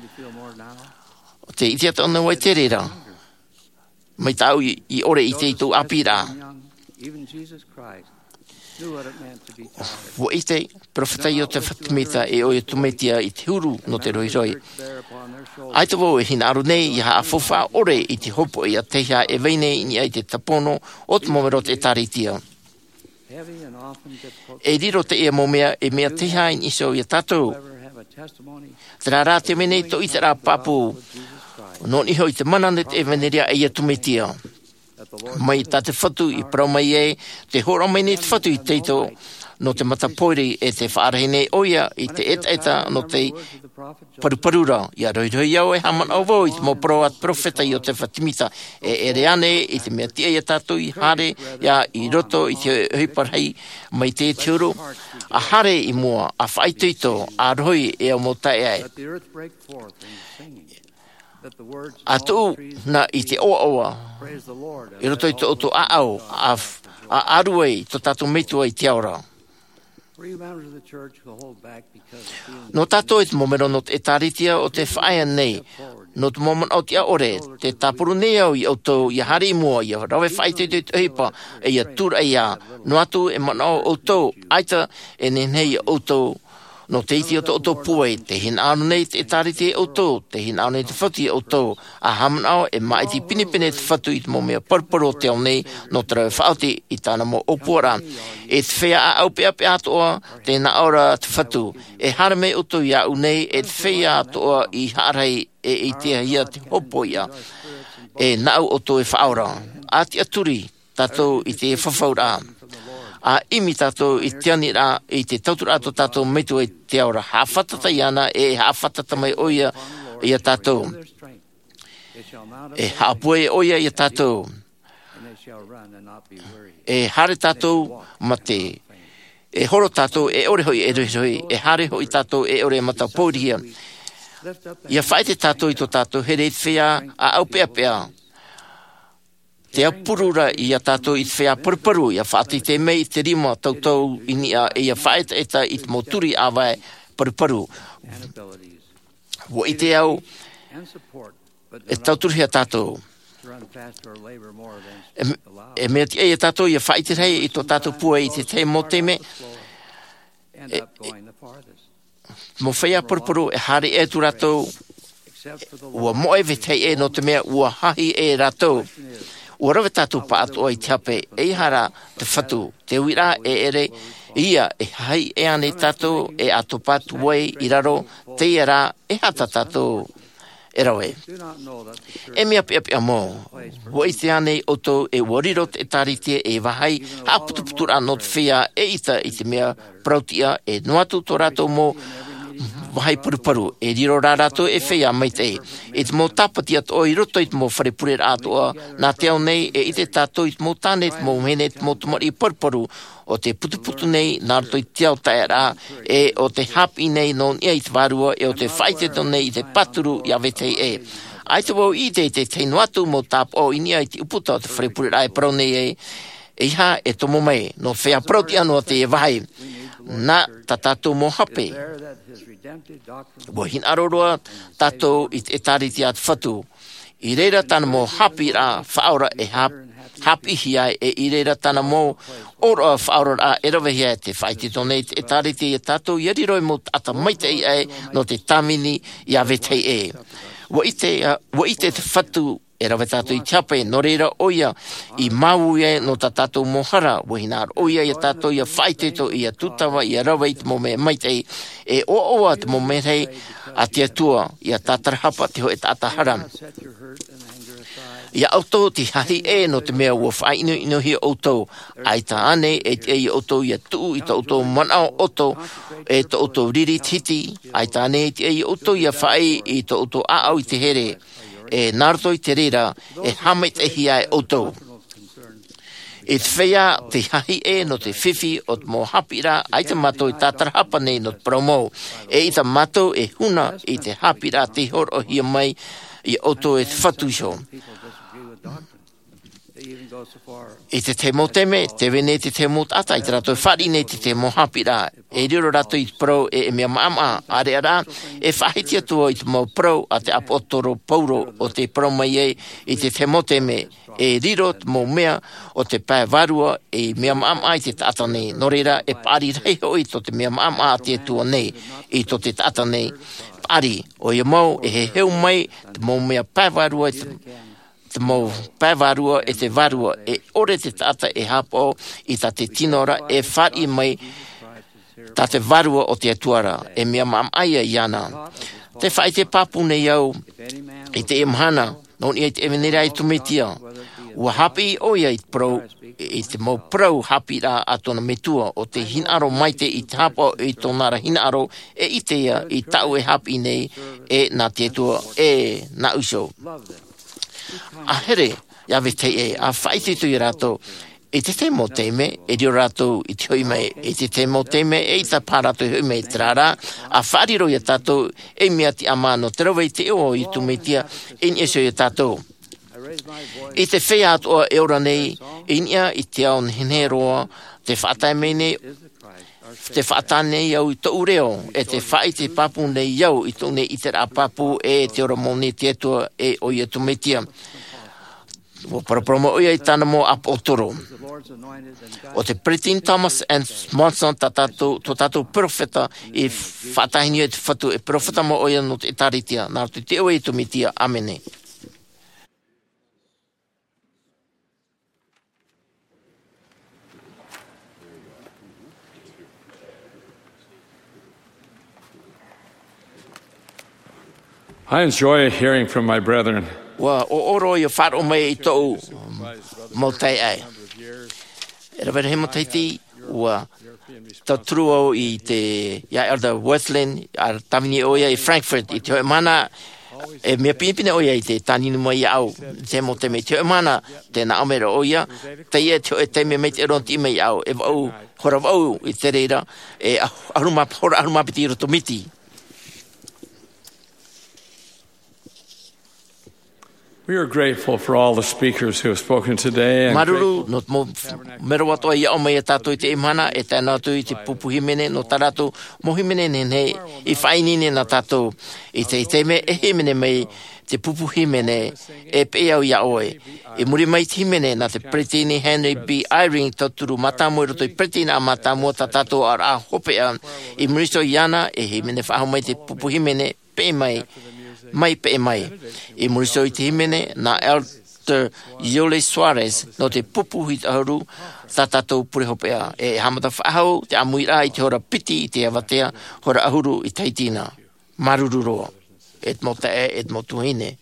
O te iti ata ona wai te reira. Mai tau i, i ore i te itu apira. Wa i te profetai o te whatimita e o i tumetia i te huru no te roi roi. Ai te wau e hina aru nei i haa fofa ore i te hopo i a teha e veine i ai te tapono o te momero te taritia. E riro te ea mo mea e mea teha in iso i a tātou. Te rā te mene to i te rā papu. Non iho i te mananet e veneria e ia tumetia. Mai tā te whatu i parau mai e, te hora mai ne te whatu i teito, no te matapoiri e te whaarahine oia i te eta eta no te paruparura. Ia roi roi au e haman au vau i te mo proat profeta i o te whatimita e ere ane i te mea tia i tātou i hare ia i roto i te huiparhei mai te tiuru. A hare i mua, a whaituito, a roi e o mo tae ai. A tu na i te oa oa, i roto i te oto a au, a, a aruei to tātou metua i te aura. No tātou e te momero no te taritia o te whaia nei, no te momon au te ore, te tāpuru nei au i autou i hari mua, i rawe whaite te tuhipa, e ia tur e ia, no atu e manao autou, aita e nenei autou, no te iti o te oto puai, te hin anu nei te tariti e oto, te hin anu nei te whatu e oto, a hamanao e maiti pinipine te whatu i te mo mea parparo te au nei, no te rau whaoti i tāna mo opora. E te whea a aupe ape atoa, te na aura te whatu. E harame oto i au nei, e te whea atoa i harai e i te hia te hopo ia. E nau oto e whaora. A te aturi, tātou i te whawhaura. A imi tātou i te ani rā, i te tautura ato tātou meitu e te aura. Ha whatata i ana e ha whatata mai oia i a tātou. E ha apue oia i a tātou. E hare tātou ma te. E horo tātou e ore hoi e roi roi. E hare hoi tātou e ore mata pōrihia. Ia whaite tātou i tō tātou he reit whea a au pea pea. Te apurura i a tātou i te whea paruparu, i a whaati te mei te rima tautau i ni a i a whaeta eta i te moturi a wai paruparu. Wa i te au, e tauturi a tātou. E, e mea ti e a tātou i a whaite rei i tō tātou pua i te te mo te me. E, e, mo whea paruparu e hare e tu rātou, ua moe vetei e no te mea, ua hahi e rātou. Ua rawe tātou pa atoa i te hape, e hara te whatu, te uira e ere, ia e hai e ane tātou, e ato patu wei i raro, te era e hata tātou e rawe. E mea pia pia mō, wa i te ane oto e wariro te taritia e wahai, ha putuputura no te whea e ita i te mea prautia e noatu tō rātou mō, wahai paruparu, e riro rā rātou e whea mai te e. E te mō tapati ato i roto i te mō wharepure rātoa, nā te au nei e i te tātou i te mō tāne, te mō mene, te mō tumari paruparu, o te putuputu nei, nā roto i te au tae rā, e o te hapi nei non ia i te wārua, e o te whaite ton nei i te paturu i avetei e. Ai te wau i te te teinu atu mō tap o inia i te uputa o te wharepure rā e parau nei e, e ha e tomo mai, no whea prauti anō te e wahai, nā ta tātou mō hape. Wa hin aroroa tātou i te tariti at whatu. I reira tana mo hapi rā whaora e hapi. Hapi hiai e i reira tana mō ora whaora a e rawe hiai te whaiti tōne e tariti e tātou i ariroi mo ata maite i e no te tamini i a vetei e. Wa ite, uh, wa ite te whatu e rawe tātou i tiape no reira oia i mau e no ta tātou mohara wahinaar oia i a tātou i a whaite to i a tutawa i a rawe i te mo me maite e o oa te mo me rei a te atua i a tātarahapa te ho e tātahara. Ia auto ti hahi e no te mea ua whainu ino hi auto ai ta ane e te i auto ia tuu i ta auto manao auto e ta auto riri titi ai ta ane e te i auto ia whai i ta auto aau i te here e narto i te rira e hamit e hi ai auto. E te whea te hahi e no te whiwhi o te mō hapira ai te mato i tātarahapa nei no te promo e i ta mato e huna i te hapira te hor o hia mai i auto e te whatuisho. I te te mo teme, te wene te te mo tata, i te rato whari nei te te mo hapira. E riro rato i te pro e e mea maama, are ara, e whahiti atua i te mo pro a te apotoro pauro o te pro mai e i te te mo teme, e riro te mo mea o te pae varua e mea maama i te tata nei. No reira e pari rei hoi to te mea maama a te tua nei, i to te tata nei. Pari, o ia mau e he heu mai, te mo mea pae varua i te te mo pavarua e te varua e ore te tata e hapo i ta te tinora e whari mai ta te varua o te atuara e mea maam aia i ana. Te whai te papu nei au i te imhana non i te evenera i tumetia ua hapi i oia i te pro i te mo pro hapi ra a tona metua o te hinaro maite i te hapo i tonara hinaro e i te ia i tau e hapi nei e na te tua e na uso. A here, ia vete e, a whaiti tu i rato, e te te mo teime, e rio rato i te hoime, e te te mo teime, e i ta pārato i hoime i te rara, a whariro i a tato, e mea ti amano, te rawa i te eo i tu metia, e ni eso i a tato. I te whea atu o eura nei, e nia i te au nheroa, te whaatai mene, te whaatane iau i tau reo, e te whai te papu nei iau i tau nei i te rā papu e te ora mōne te atua e o ia tu metia. O parapromo o ia i tāna mō ap o toro. O te Pretin Thomas and Monson ta tātou, to tātou profeta i whaatahini e te whatu e profeta mo o ia no te taritia, nā te te oe i tu metia, amene. I enjoy hearing from my brethren. Wa o oro ia wharo mai i tōu mo tei ai. E rawe he mo tei ti, wa ta truo i te ia Elder Wesleyan, ar tamini oia i Frankfurt, i te hoe mana, e mea pinipine oia i te taninu mai i au, te mo te me te hoe mana, te na omera oia, te ia te hoe te me me te ronti mai i au, e wau, hora wau i te reira, e aruma, hora aruma piti i roto miti. We are grateful for all the speakers who have spoken today. And Maruru, no mo mero watoa ia o mai e tātou i te imana, e tēnā tu i te pupuhimene, no taratu mohimene nene, i whainine na tātou, i te teime e himene mai, te pupuhimene, e peau ia oe. I muri mai te himene na te Pretini Henry B. Eyring, tauturu matamu i roto i Pretina a matamu ta tātou ar a hopea, i muriso i ana, e himene whahau mai te pupuhimene, pe mai, mai pe mai. I muriso i te himene na Elder Yole Suarez no te pupu hit aharu ta tātou purehopea. E hamata whahau te amuira i te hora piti i te awatea hora ahuru i teitina. Maruru roa. Et mo te e, et mo tuhine.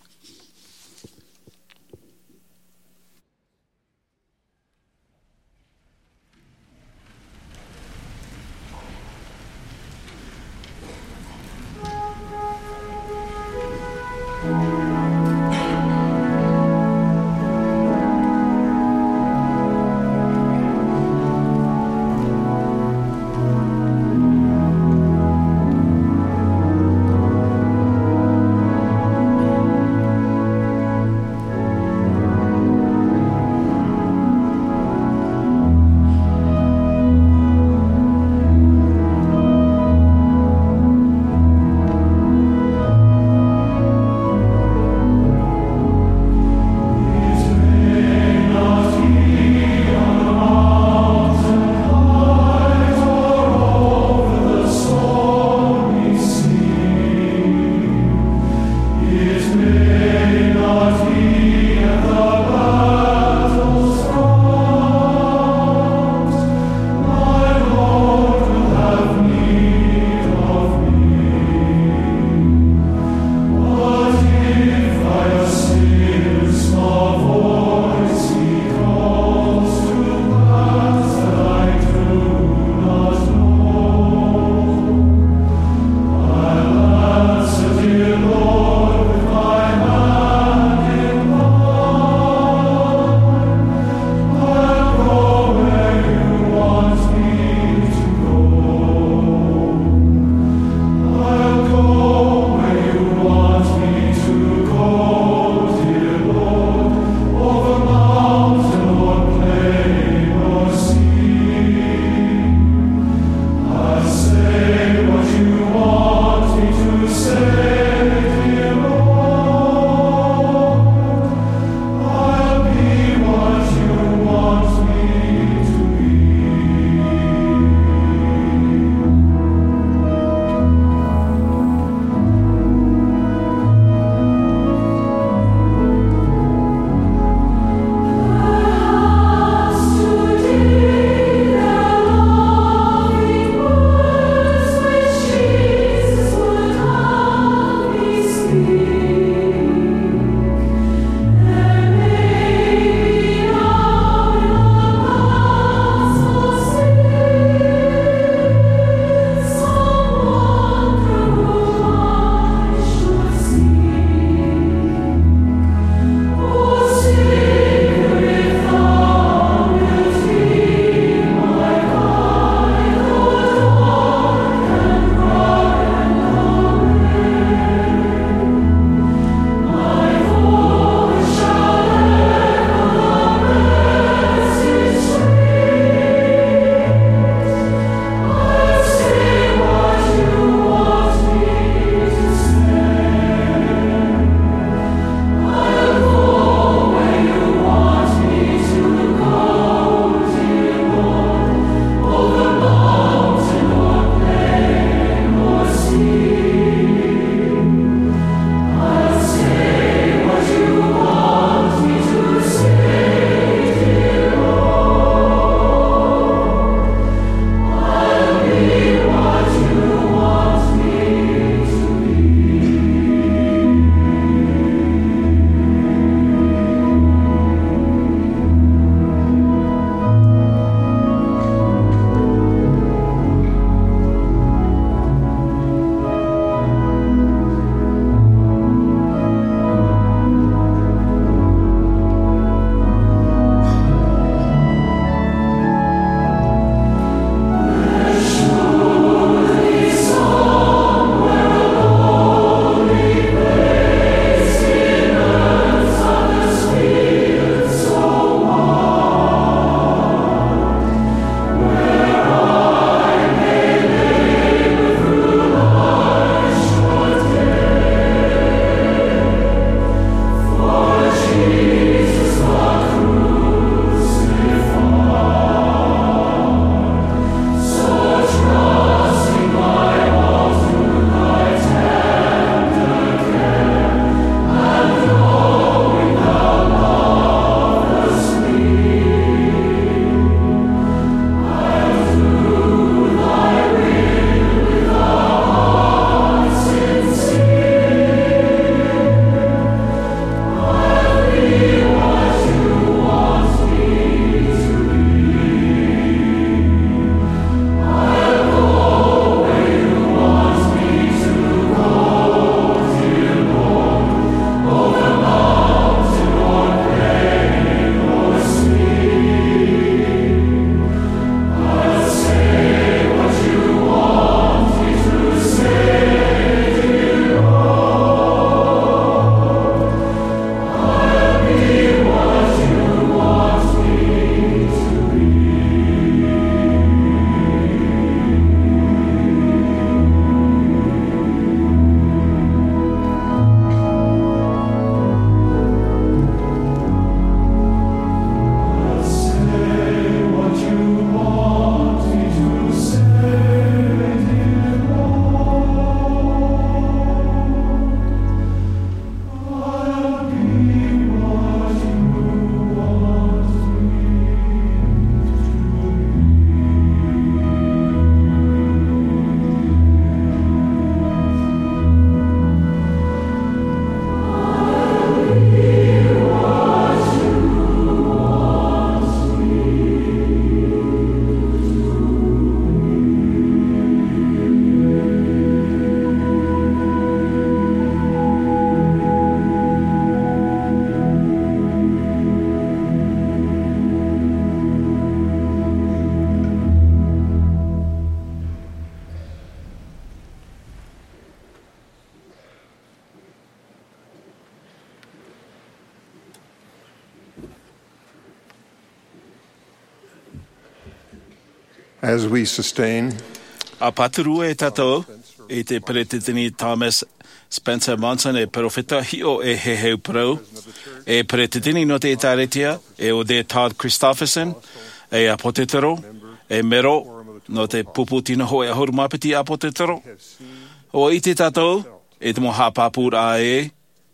As we sustain A paturu e tato e te Peretitini Thomas Spencer Monson e profeta hio e he heu pro e Peretitini no te taretia e o de Todd Christofferson e a potetero e mero no te puputino ho e horumapiti a potetero o i te tato e te moha papura e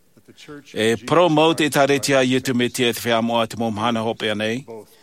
e promo te taretia i tu me te whea moa te momhana hope anei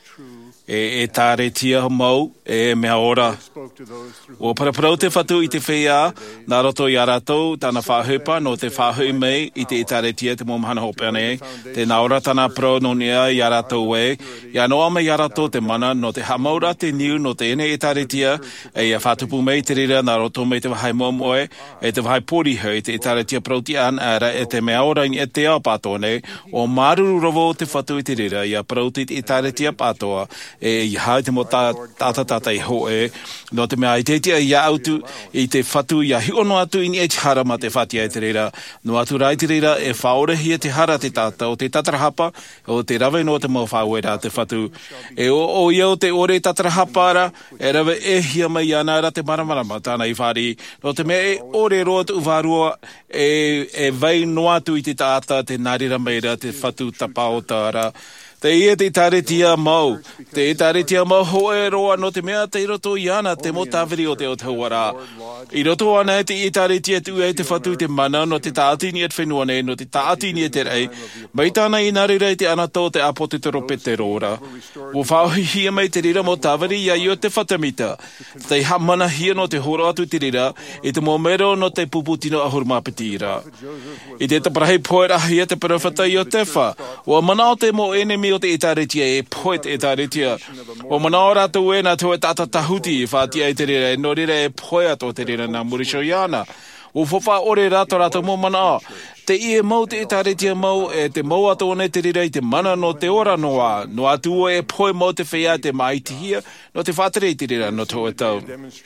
e e taretia mau e mea ora. O paraparau te whatu i te whea, nā roto i aratou, tāna whahupa, no te whahui mei i te taretia te momhana hope anei, te naora tāna pro no nia i aratou e, i anoa me i aratou te mana, no te hamaura te niu no te ene i taretia, e ia whatupu mei te rira, nā roto mei te wahai momoe, e te wahai pori hau i te taretia prauti an ara, e te mea ora i e te ao pātone, o maruru rovo te whatu i te rira, ia prauti i taretia pātoa, e i hai te mo tāta tāta i ho e, no te mea i te tia i autu i te whatu i a hiono atu i ni e te hara ma te whatia i te reira. No atu rai te reira e whaorehia te hara te tāta o te tatarahapa, o te rawe no te mau whauera te whatu. E o, o iau te ore tatarahapa ara, e rawe e hia mai ana ara te maramarama tāna i whari. No te mea e ore roa tu uvarua e, e vai no atu i te tāta te narira meira te whatu tapao tāra. Te ia te taretia mau, te taretia mau hoe roa no te mea te roto i ana te mo tāwiri o te o tauara. I roto ana te i taretia tu e te whatu te mana no te tātini e te whenua nei, no te tātini e te rei. Mai tāna i nari rei te ana tō te apo te toro pe te rora. O whauhi hia mai te rira mo tāwiri ia i o te whatamita. Te hamana hia no te horo atu te rira, i te momero no te puputino a hurumapitira. I te taparahi poera hia te parawhata i o te wha. O mana o te mo ene o te etaretia e poet etaretia. O mana ora tu e na tu e tata tahuti i whātia i te rira e no rira e poea to te rira na Murisho Iana. O whawha ore rato rato mo mana. Te ie mau te etaretia mau e te mau ato one te rira i te mana no te ora noa. No atu e poe mau te whea te maitihia no te whātere i te rira no tō e tau.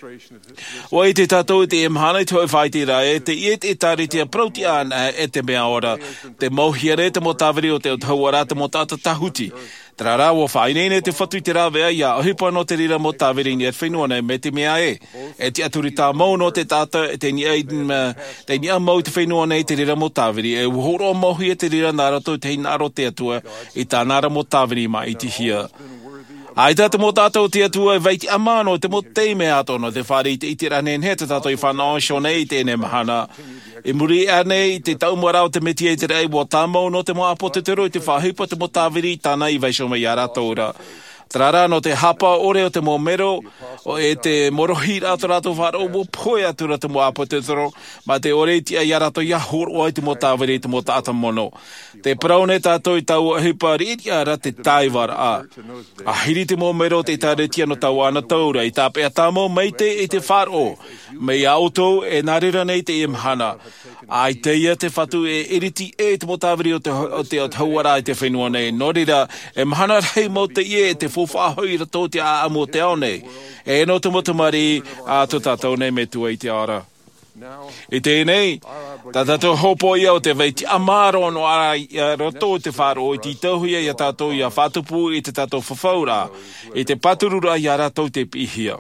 O i te tātou te emhana i tō e whaitira e te ie te etaretia prauti ana e te mea ora. Te mau hiare te mo tāwiri o te o tauara te mo tāta tahuti. Trara o whainene te whatu i te rāwea ia ahipa no te rira mo tāwiri ni e whenua nei me te mea e. E te aturi tā mau no te tāta e te nia, te nia mau te whenua nei te rira mo tāwiri. E uhoro mohi e te rira nārato te hinaro te atua i tā nāra mo tāwiri ma i te hia. Ai tā te mo tātou te atua e veiti amano te mo teime ato no te whare i te itirane he te tātou i whanau shonei tēne mahana. E muri anei te taumara o te meti e te rei wa tāmau no te mo apo te tero i te whahipa te mo tāwiri tāna i veisho mai ara tōra. Trara no te hapa ore o te mo mero o e te morohi rato rato wharo mo poe atura te mo apo te tero ma te ore i tia i arato ia horo ai te mo tāwiri te mo tāta mono. Te praune tātou i tau ahipa riri ara te taiwara a. A hiri te mo mero te tāretia no tau ana taura i tāpea tāmo mei te i te wharo. Mei auto e narira nei te imhana. Ai te ia te whatu e iriti e te mo tāwiri o te, o te tauara i te whenua nei. Norira e mahana rei mo te ie te whawhahoi rato te a amo te ao nei. E no te motamari a to tātou nei me tua i te ara. I tēnei, tā tātou hopo ia o te veiti amaro no ara i rato te wharo i te tauhia i a tātou i a whatupu i te tātou whawhaura. I te paturura i a rato te pihia.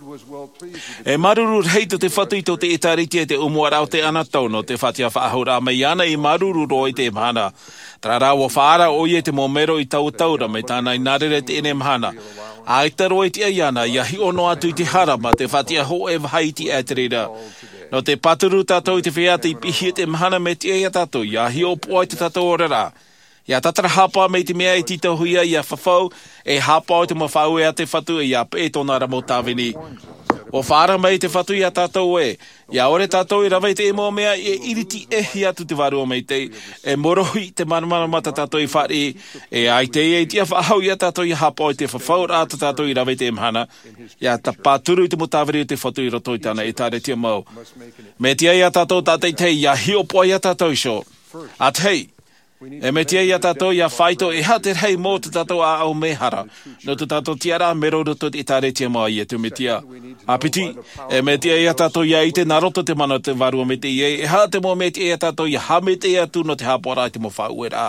E maruru heito te whatu i to te etaritia te umuarau te anatau no te whatia whaahura me iana i maruru roi te mhana. Trara o whaara o ie te momero i tau taura me tāna i narere te ene mhana. A i taro i te iana i a hi ono atu i te harama te whatia ho e wahaiti e te rira. No te paturu tātou i te whiata i pihi te mahana me te ea tātou, ia hi o poa i te tātou orera. Ia tatara hapa me te mea i tita huia i a whawhau, e hapa o te mawhau e a te whatu e a pe tōna ramo tāwini. O whara mai te whatu i a tātou e, ia ore tātou i rawai te emo mea e iriti e hi atu te warua mei te, e morohi te manamana mata tātou i whari, e ai te e tia whahau i a tātou i hapa o te whawhau rāta tātou i rawai te emhana, ia ta pāturu i te mutawiri o te whatu i roto i tāna e tāre tia mau. Me tia i a tātou tātei te ia hi o poa i a tātou sho. A tei, E me tia ia tātou ia whaito e ha te rei mō te tātou a au mehara. No te tātou tiara me roto te tare tia mai e tu me tia. A piti, e me tia ia tātou ia i te naroto te mana te varua me te ie. E ha te mō me tia ia tātou ia ha me te ia tu no te hapora i te mō whauera.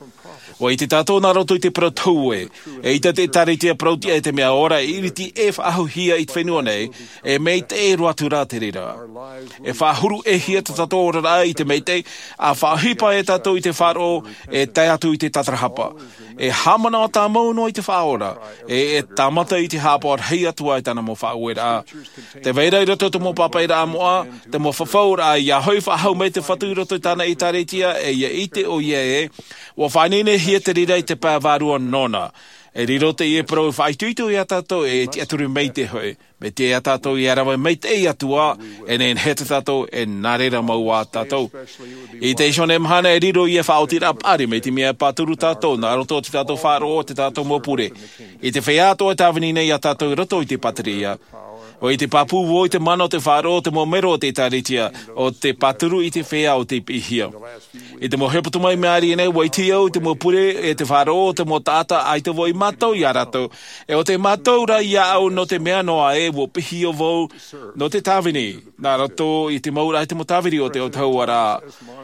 O i te tātou naroto i te protau e. E i te te tare tia protia e te mea ora e iriti e whahu hia i te whenua nei. E mei te e ruatu rā te rira. E whahuru e hia te tātou ora rā i te mei te. A whahipa e tātou i te wharo e tai atu i te tatarahapa. E hamana o tā mauno i te whaora. E e tamata i te hapa ar hei atua i tana mo whaoera. Te veira i roto te mo papaira a moa, te mo whawhaura i a hoi whahau me te whatu i roto i tana i taretia e ia i te o ia e. Wa whainene hia te rira i te pāwarua nona. E riro te ie pro i whaituitu i a tātou e te aturu mei te hoi. Me te a tātou i arawa mei te i atua e nen he te tātou e nārera mau a tātou. I te ishone mhana e riro i e whaotira pari me te mea pāturu tātou nā roto te tātou whāro o te tātou mopure. I te whaiato e tāwini nei a tātou roto i te pataria. O i te papu o i te mana o te whāro o te momero o te taritia o te paturu i te whea o te pihia. I te mo heputu mai meari e nei wai tia o te mo pure e te whāro o te mo tāta ai te woi matau i arato. E o te matau ra i au no te mea noa e wo pihia vau no te tāwini. Nā rato i te maura i te mo tāwiri o te o tauara.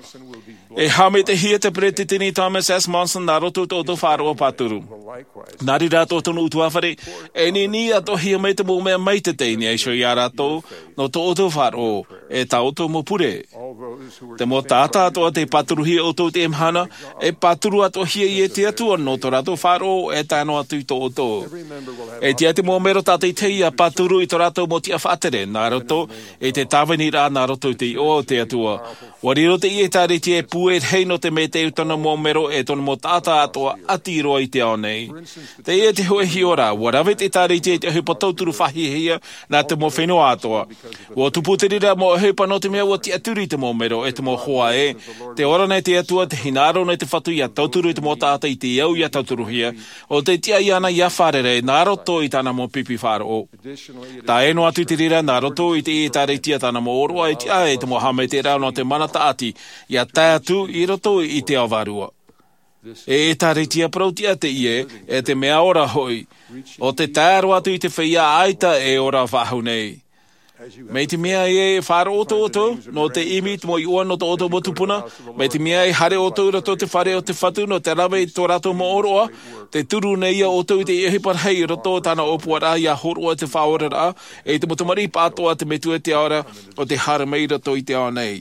E hame te hia te prete tini Thomas S. Monson nā roto o te whāro o paturu. Nāri rātou tonu utuawhare e ni ni ato hia mei te mo mea mei te teini e sho i a rātou no to o te whāro e ta o te mo pure. Te mo tāta atoa te paturu hia o tō te emhana e paturu atoa hia i e te atua no to rātou whāro e tāno atu i tō o tō. E tia te mo mero tātai te ia paturu i tō rātou mo tia whātere nā roto e te tāwani rā nā roto i te i o te atua. Wariro te i e tāre te e pue hei no te me te utana mo mero e tono mo tāta atoa ati roa i te ao nei. Te i e te hoe hi ora, warawe te tāre te e te hupa tauturu whahi hia nā te mo whenua atoa. Wa tupu te rira mo hupa no te mea wa te aturi te mo mero e te mo hoa e. Te ora nei te atua te hinaro nei te whatu i a tauturu i te mo tāta i te iau i a tauturu hia. O te tia i ana i a wharere nā roto i tāna mo pipi whāro. Tā e no atu te rira nā roto i te i tāre tia tāna mo orua i tia e te mo hame te rao no te mana taati i a tātu i roto i te awarua. E e tāre tia prautia te ie e te mea ora hoi. O te tāro atu i te whia aita e ora whahu nei. Mei te mea e whāra oto oto, no te imi mo i ua no te oto mo tupuna. Mei te mea e hare oto ura to te whare o te whatu no te rawe i tō rato mo oroa. Te turu nei ia oto i te iehipar hei roto tāna opua rā i a horoa te whaora rā. E te motumari pātoa te metua te aora o te hara mei roto i te ao nei.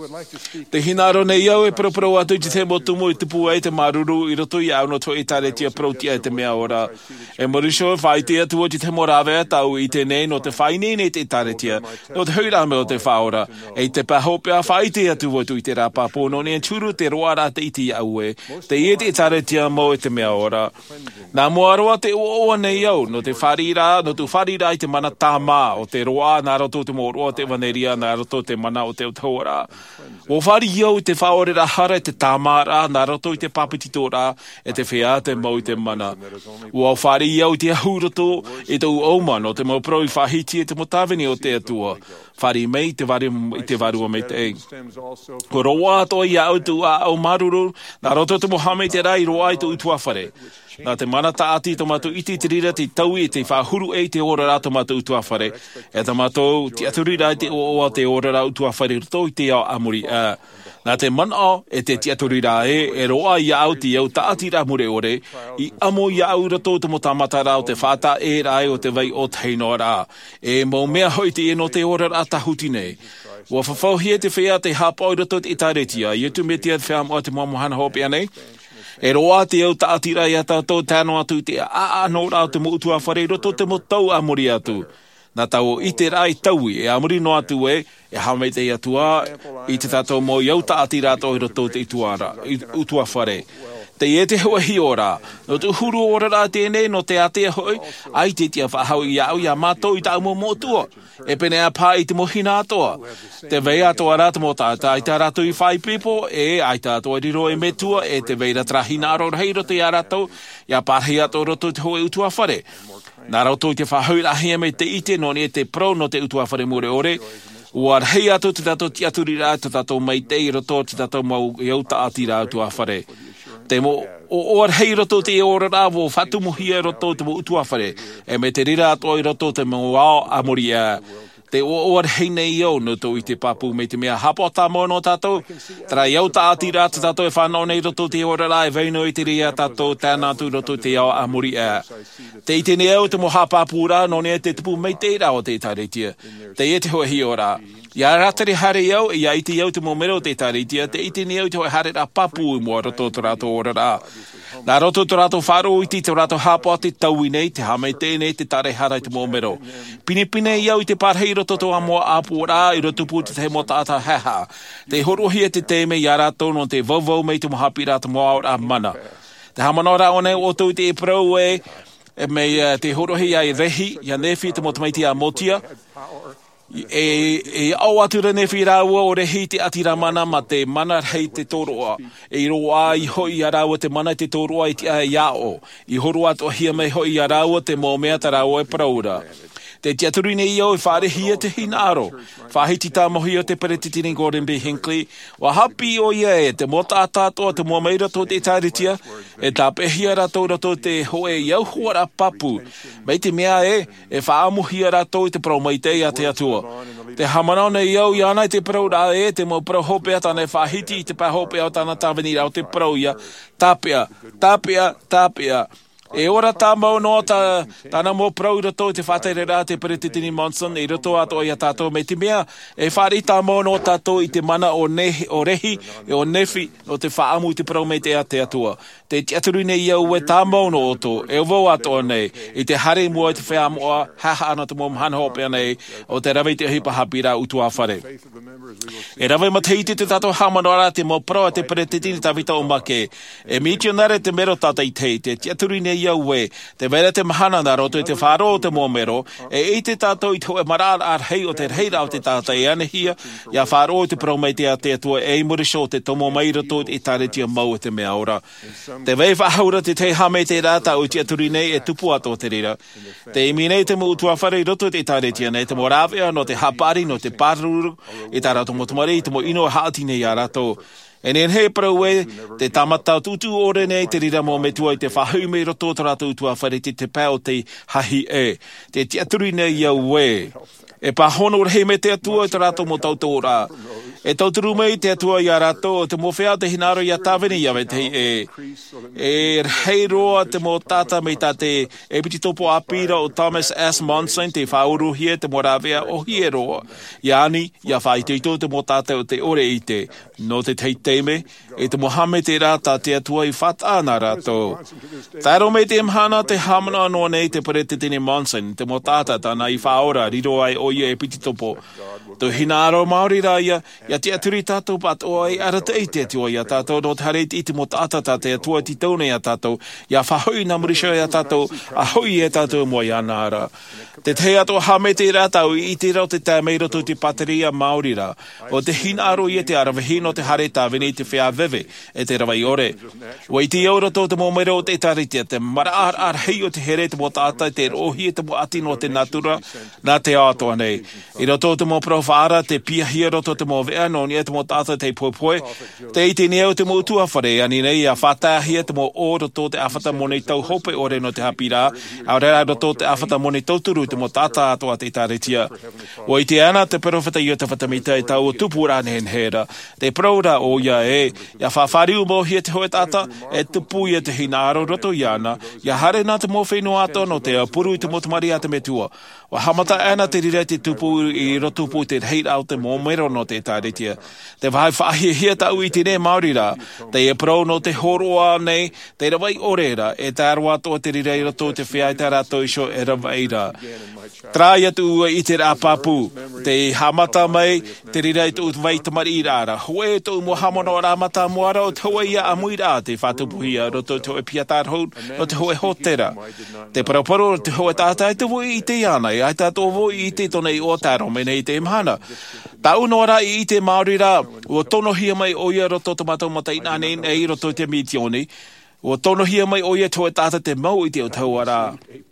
Te hinaro nei iau e propro atu i te mo tumu i tupu e te maruru i roto i au no to i tare tia protia e te mea ora. E morisho e whai te atu o te mo rawe atau i te nei no te whai nei te tare tia. No te huirame o te whaora. E te pahopea whai te atu o tu i te rapapo no ne turu te roa rā te iti au e. Te i te tare tia mo i te mea ora. Nā moaroa te oa nei iau no te wharira, no tu wharira i te mana tāma o te roa nā roto te mo roa te waneria nā roto te mana o te utauara. O whari iau i te whaorera hara te tāmara, nā roto i te papitito rā, e te whea te mau i te mana. O au whari iau i te ahuroto, e tau auma no te mau pro i whahiti e te motawini o te atua. Whari mei te waru, i te warua mei te ei. Ko roa atoa i au tu a au maruru, nā roto te mohame te rai roa i tu utuawhare. Nā te mana taati i tomatu iti te rira te taui e te whahuru e te ora rā tomatu utuawhare. E tomatu te aturi rai te oa te ora rā utuawhare roto i te ao amuri a. Nā te mana e te te aturi rā e, e roa i au te au taati rā mure ore, i amo i au roto te mo tamata rā o te whata e rai o te vai o teino rā. E mo mea hoi te e no te ora rā tahuti nei. Wa whawhauhia te whea te hapa o roto te itaretia, i utu me te whea mo te mamuhana hopi anei. E roa te au taatira i ata tō tāno atu te a no rā te mo utua whare roto te mo tau amuri atu. Nā tau i te rai taui e amuri no atu e, e hame te atua i te tātou mo iau taatira tō i roto te utua whare. Te e te hua hi ora, no te huru ora rā tēnei no te atea hoi, ai te tia whahau i au i a mātou i tā umo motua. E pene a pā i te mohina atoa. Te vei atoa rā te mo tāta i tā rātou i whai pipo, e ai tātou i riro e metua, e te vei ra trahina aro rei roto i a rātou, i a pārhei ato roto te hoi utua whare. Nā rautou i te whahau rahia me te ite, no ni e te pro no te utua whare mure ore, ua rei ato te tātou ti aturi rā, te tātou mai te i roto, te tātou mau i au taati rā utua whare. Te mo o o hei roto te ora rā wo whatumuhia roto te mo utuawhare. E me te rira ato i roto te mo wao amori a te o o hei nei au no to i te papu me te mea hapo tā mono tātou. Tara iau tā ati rā te tātou e whanau nei roto te ora rā e veino i te ria tātou tāna tu roto te ao amori a. Te i te ne au te mo hapapu rā no ne te tupu mei te rā o te taretia. Te e te hoa hi o rā. Ia ratari hare iau, ia i te iau te momero te taritia, te iti ni au te hoi hare rā papu i mua roto to rato ora rā. Nā roto to rato wharo i te rato hāpua te tau i nei, te hame tēnei te tare hara i te momero. Pine pine iau i te parhei roto to a mua apu rā, i roto pu te te mo tāta heha. Te horohi e te teme ia rato no te vauvau mei te mohapi rā te moa ora mana. Te hamano rā one o tau te e prau e, e mei uh, te horohi ai rehi, ia nefi te motumaiti a motia, e e au atura ne whira ua o rehi te atira mana ma te mana hei te toroa e i roa i hoi a raua te mana te toroa i te a iao i horo atu hia mei hoi a raua te mō mea ta raua e praura te tiaturi nei iau e wharehia te hinaro whahiti tā mohi o te peretitini Gordon B. Hinckley wa hapi o ia e te mota atatoa te mua meira tō te tāritia e tā pehia ratou ratou te hoe iau huara papu mei te mea e e whaamuhia ratou i te promaitei a te atua te hamanau nei iau i ana i te prau rā e te mo prau hopea tāne whahiti i te pā hopea o tāna tāwini rau te prau ia tāpea, tāpea, tāpea e ora tā mau no tā tāna mō prau rato te whāteire rā te Peretitini Monson i roto ato i a tātou me te mea e whāri tā mau no tātou i te mana o, nehi, o rehi e o nefi o te whaamu i te prau me te a te atua te tiaturu nei iau e tā mau no oto e uvau ato nei i te hare mua i te whea mua haha ana te mō mhana hopea nei o te rawe te hipa hapi rā utua whare e rawe mateiti te tātou hamanora te mō prau a te Peretitini tawita o make e mitionare te mero tātai te te tiaturu nei iau e, te vera te mahana nā roto i te whāro o te mōmero, e i te tātou i te hoe marā ar hei o te reira o te tātai e anehia, ia whāro o te promeiti a te atua e murisho te tomo mai roto i tāretia mau e te mea ora. Te vei whahaura te te hame te rāta o te aturi nei e tupu ato te rira. Te imi nei te mo utua whare roto i tāretia nei, te mo rāwea no te hapari no te pāruru, i tā rato motumari, te mo ino haati nei a rato. E nien he prau e, te tamata tutu ore nei, te rira mō me tua i te whahume roto tā rātou utua whare te te pēo te hahi e. Te tiaturi nei iau e. E pa hono rehe me te atua i te rātou mō tautau rā. E tauturu mei te atua i a rātou, te mō whea te hinaro i a tāwini i a te e. E hei roa te mō tāta mei tā te e piti topo apira o Thomas S. Monson, te whauruhia te mō rāwea o hie roa. I ani, i a whaiteito te mō tāta o te ore i te. No te teiteime, e te mohame te rāta te atua i whatana rātou. Tāro mei te mhana te hamana anō nei te Peretitini Monson, te mō tāta tāna i whaora, riro ai o ia e piti topo. To hinaro Māori rā ia, ia te aturi tātou pat o ai arata i te atua ia tātou, no te hareit i te mō tāta tā te atua ti taune ia tātou, ia whahui na murisho ia tātou, a hui ia tātou mua ia nāra. Te te ato hame te rātau i te rau te tāmei roto te pateria Māori rā, o te hinaro i te arawahi no te hare tāwini te whea vewe, e te rawai ore. Wa i te aura tō te mōmero o te taritia, te mara ar ar hei o te here te mō tātai, te rohi e te mō ati no te natura, nā te ātoa nei. I roto te mō profara, te piahia roto te mō vea, no ni e te mō tātai te poepoe, te i te neo te mō utua whare, ani nei a whatahia te mō o roto te awhata mone tau hope ore no te hapira, a rea roto te awhata mone tauturu te mō tāta atoa te taritia. Wa i te ana te perowhata i o te whatamita i tau o tupura nehen hera, te praura o ia e, ia whawhariu mō hia te hoe tata, e tupu i te hinaro roto i ana, ia hare nā te mō whenua ato no te apuru i te motumari a te metua. Wa hamata ana te rire te tupu i rotupu te heira o te mōmero no te tāretia. Te whai whahia hia tau i te ne Māori rā, te e prau no te horoa nei, te rawai ore rā, e tā arwa ato te rire i roto te whiai tā rato iso e rawai rā. Trai atu ua i te rāpapu, te hamata mai, te rire i tu vai tamari i rāra. Hoe tu mo hamono rāmata moara o te hoa ia amui rā, te whatupuhia roto te hoe piatarhou, no te hoe hotera. Te paraparo te hoe tātai te voi i te iana, ai tātou voi i te tonei o tāro me nei te mhana. Tau no rā i te Māori rā, ua tono hia mai o ia roto te matau matai nāne nei roto te mitioni, ua tono hia mai o ia te hoe tāta te mau i te o taua rā.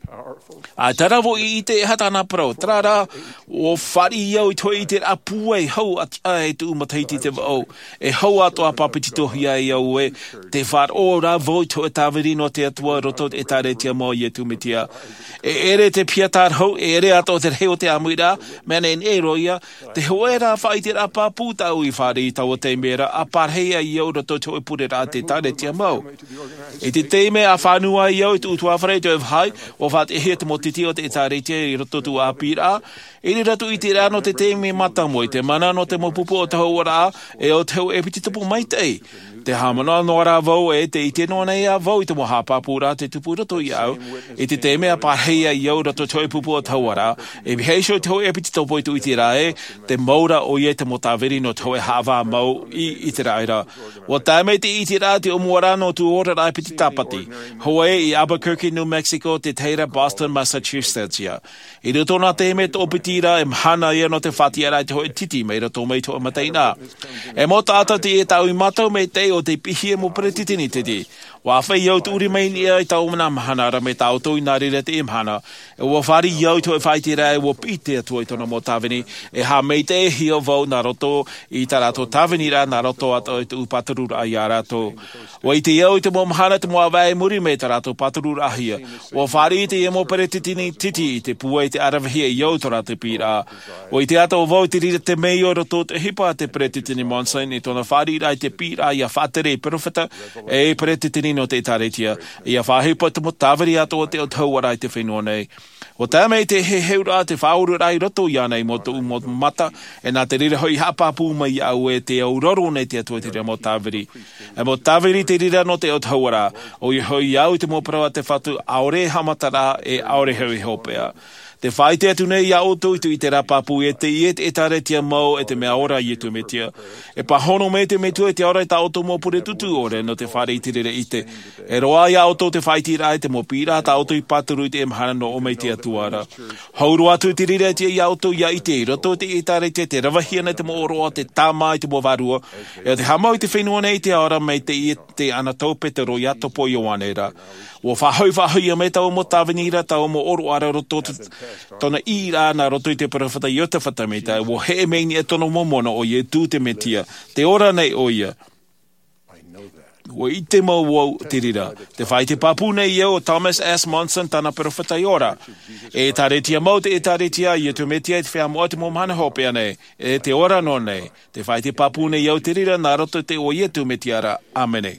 A tarawo i te hatana pro, trara o whari iau i toi i te apu e hau at ai tu umataiti te o e hau atoa papiti tohi ai au e te whar o ra voi to e tawiri no te atua roto e tare tia mo i e tumitia. E ere te piatar hau, e ere ato te reo te amuira, mena en e roia, te hoera whai te rapa puta ui whari i tau o te mera, a parhea i au roto to e pure rā te tare tia mau. E te teime a whanua i au i tu utua whare te hai, o what e he te motiti o te etaretia i roto tu a pira, e ni ratu i te rano te teime matamoe, te mana no te mopupu o te hauara, e o te hau e piti tupu mai tei. Te hamana no rā vau e te ite no nei a vau i te moha pāpura te tupu roto i au, e te teime a pārheia i au roto toi pupu o tauara, e biheisho te hau e piti topo i tu i te rae, te maura o ie te motaveri no toi hava mau i, i te raira. Wa tāme te i te rā te omuara no tu ora rai piti tapati, hoe i Albuquerque, New Mexico, te teira Boston, Massachusetts ia. I roto nā teime te opitira e mhana ia no te whatiara te hoe titi mei roto mei to amateina. E mo tātou te e tau i matau mei te o te pihi e mo pretitini te te. Wa whai iau tu uri mei ni ai tau mana mahana ra me tau tau i nari re te imhana. E wa whari iau tu e whai te rai wa pite atua i tona mo tawini. E ha mei te hi o vau na roto i ta rato tawini ra na roto ato i tu upaturu ra i a rato. Wa i te iau i te mo mahana te moa vai muri me ta rato paturu ra hia. Wa whari i te e mo pretitini titi i te pua i te arawahia i iau tora te pira. Wa i te ato o vau te rira te mei o roto te hipa te pretitini monsain i tona whari ra i te pira i a whatere perofeta e pretitini no te taretia, ia whahipa te mo tāwari ato o te o tauara i te whenua nei. O tāmei te he heura te whauru rai roto ia nei mo tu mo mata, e nā te rira hoi hapapu mai au e te auroro nei te atua te rira mo tāwari. E mo tāwari te rira no te o tauara, o i hoi au te mo prawa te whatu aore hamatara e aore hoi hopea. Te whai te atu nei a oto i tu i te rapapu e te iet e tare tia mau e te mea ora i tu me tia. E pahono me te me tu e te ora i ta oto mo pure tutu ore no te whare i te rere i te. E roa i a oto te whai tira e te mo pira ta oto i paturu i te emhana no o me tia tuara. Hauru atu te rere tia i a oto i a i te i roto te i tare tia te rawahia nei te mo oroa te tāma i te mo varua. E te hamau i te whenua nei te ora me te i te ana taupe te roi ato po i oanera. O whahau whahau a me tau mo tāwenira tau mo oro ara roto tona i rā na roto i te parawhata i o te whatameta. O he meini e tono momona o ie tū te metia. Te ora nei o ia. O i te mau wau te rira. Te whai te papu nei ia o Thomas S. Monson tana parawhata i ora. E taretia mau te e taretia i e tu metia i te whea moa te mo mana hopea nei. E te ora no nei. Te whai te papu nei ia o te rira na roto te o ie tu metia ra. Amene.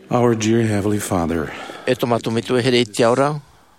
Our dear Heavenly Father, E to matu mitu e here te aura.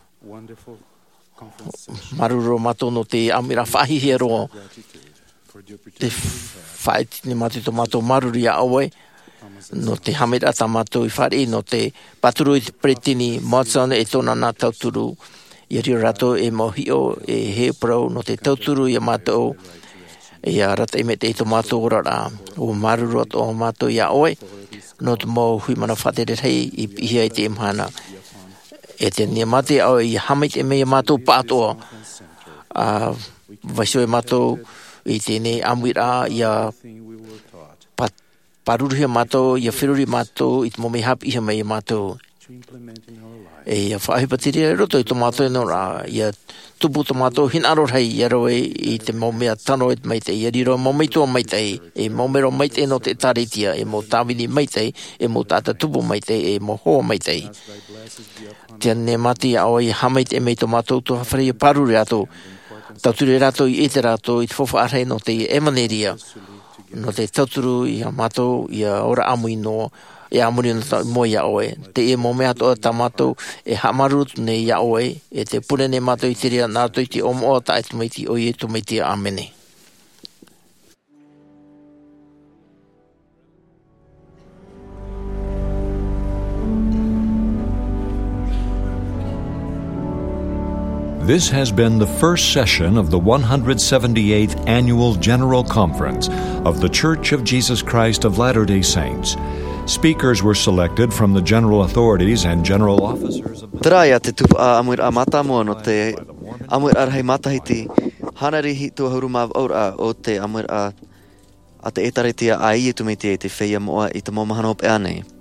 Maruro matu no te amira whahi hero. Te whaiti ni matu to matu maruri a awe. No te hamira ta matu i whare no te paturu i te pretini motsana e tona nā tauturu. I rio rato e mohio e he prau no te tauturu i a matu. E a rata i me te i to matu orara. O maruro to o matu i a awe. No te mo hui mana whatere hei i pihia i te imhana. E te nia mate au i hamit e mea mātou pātoa. Uh, Vaisho e mātou i tēnei amuira i a paruruhia mātou, i a whiruri mātou, i te momi hap iha mea mātou. E a whaahipatiri roto i tō mātou e nora, i a tupu tō mātou hin aro rei i aroe i te momea tano e maitei, i a riro momitua maitei, e momero maitei no te taretia, e mo tāwini maitei, e mo tāta tupu maitei, e mo hoa maitei. Tia ne mati au i hamait e mei tō mātou tō hawhare i parure ato, tauturi rato i ete rato i te fofa arhei no te emaneria, no te tauturu i a mātou i a ora amui no, e amuri no mo ia oe. Te e mo mea toa ta mātou e hamarut ne ia oe, e te pune ne mātou i te rea nātou i te omo o ta e tumaiti o i e tumaiti amene. This has been the first session of the one hundred seventy-eighth Annual General Conference of The Church of Jesus Christ of Latter-day Saints. Speakers were selected from the general authorities and general officers of the... Taraia te tupu a amur a matamoa no te amur ar hei matahiti hanarihi tua hurumav aura o te amur a a te etaretia a i e tumeitia i te whea moa i te momahano pe anei.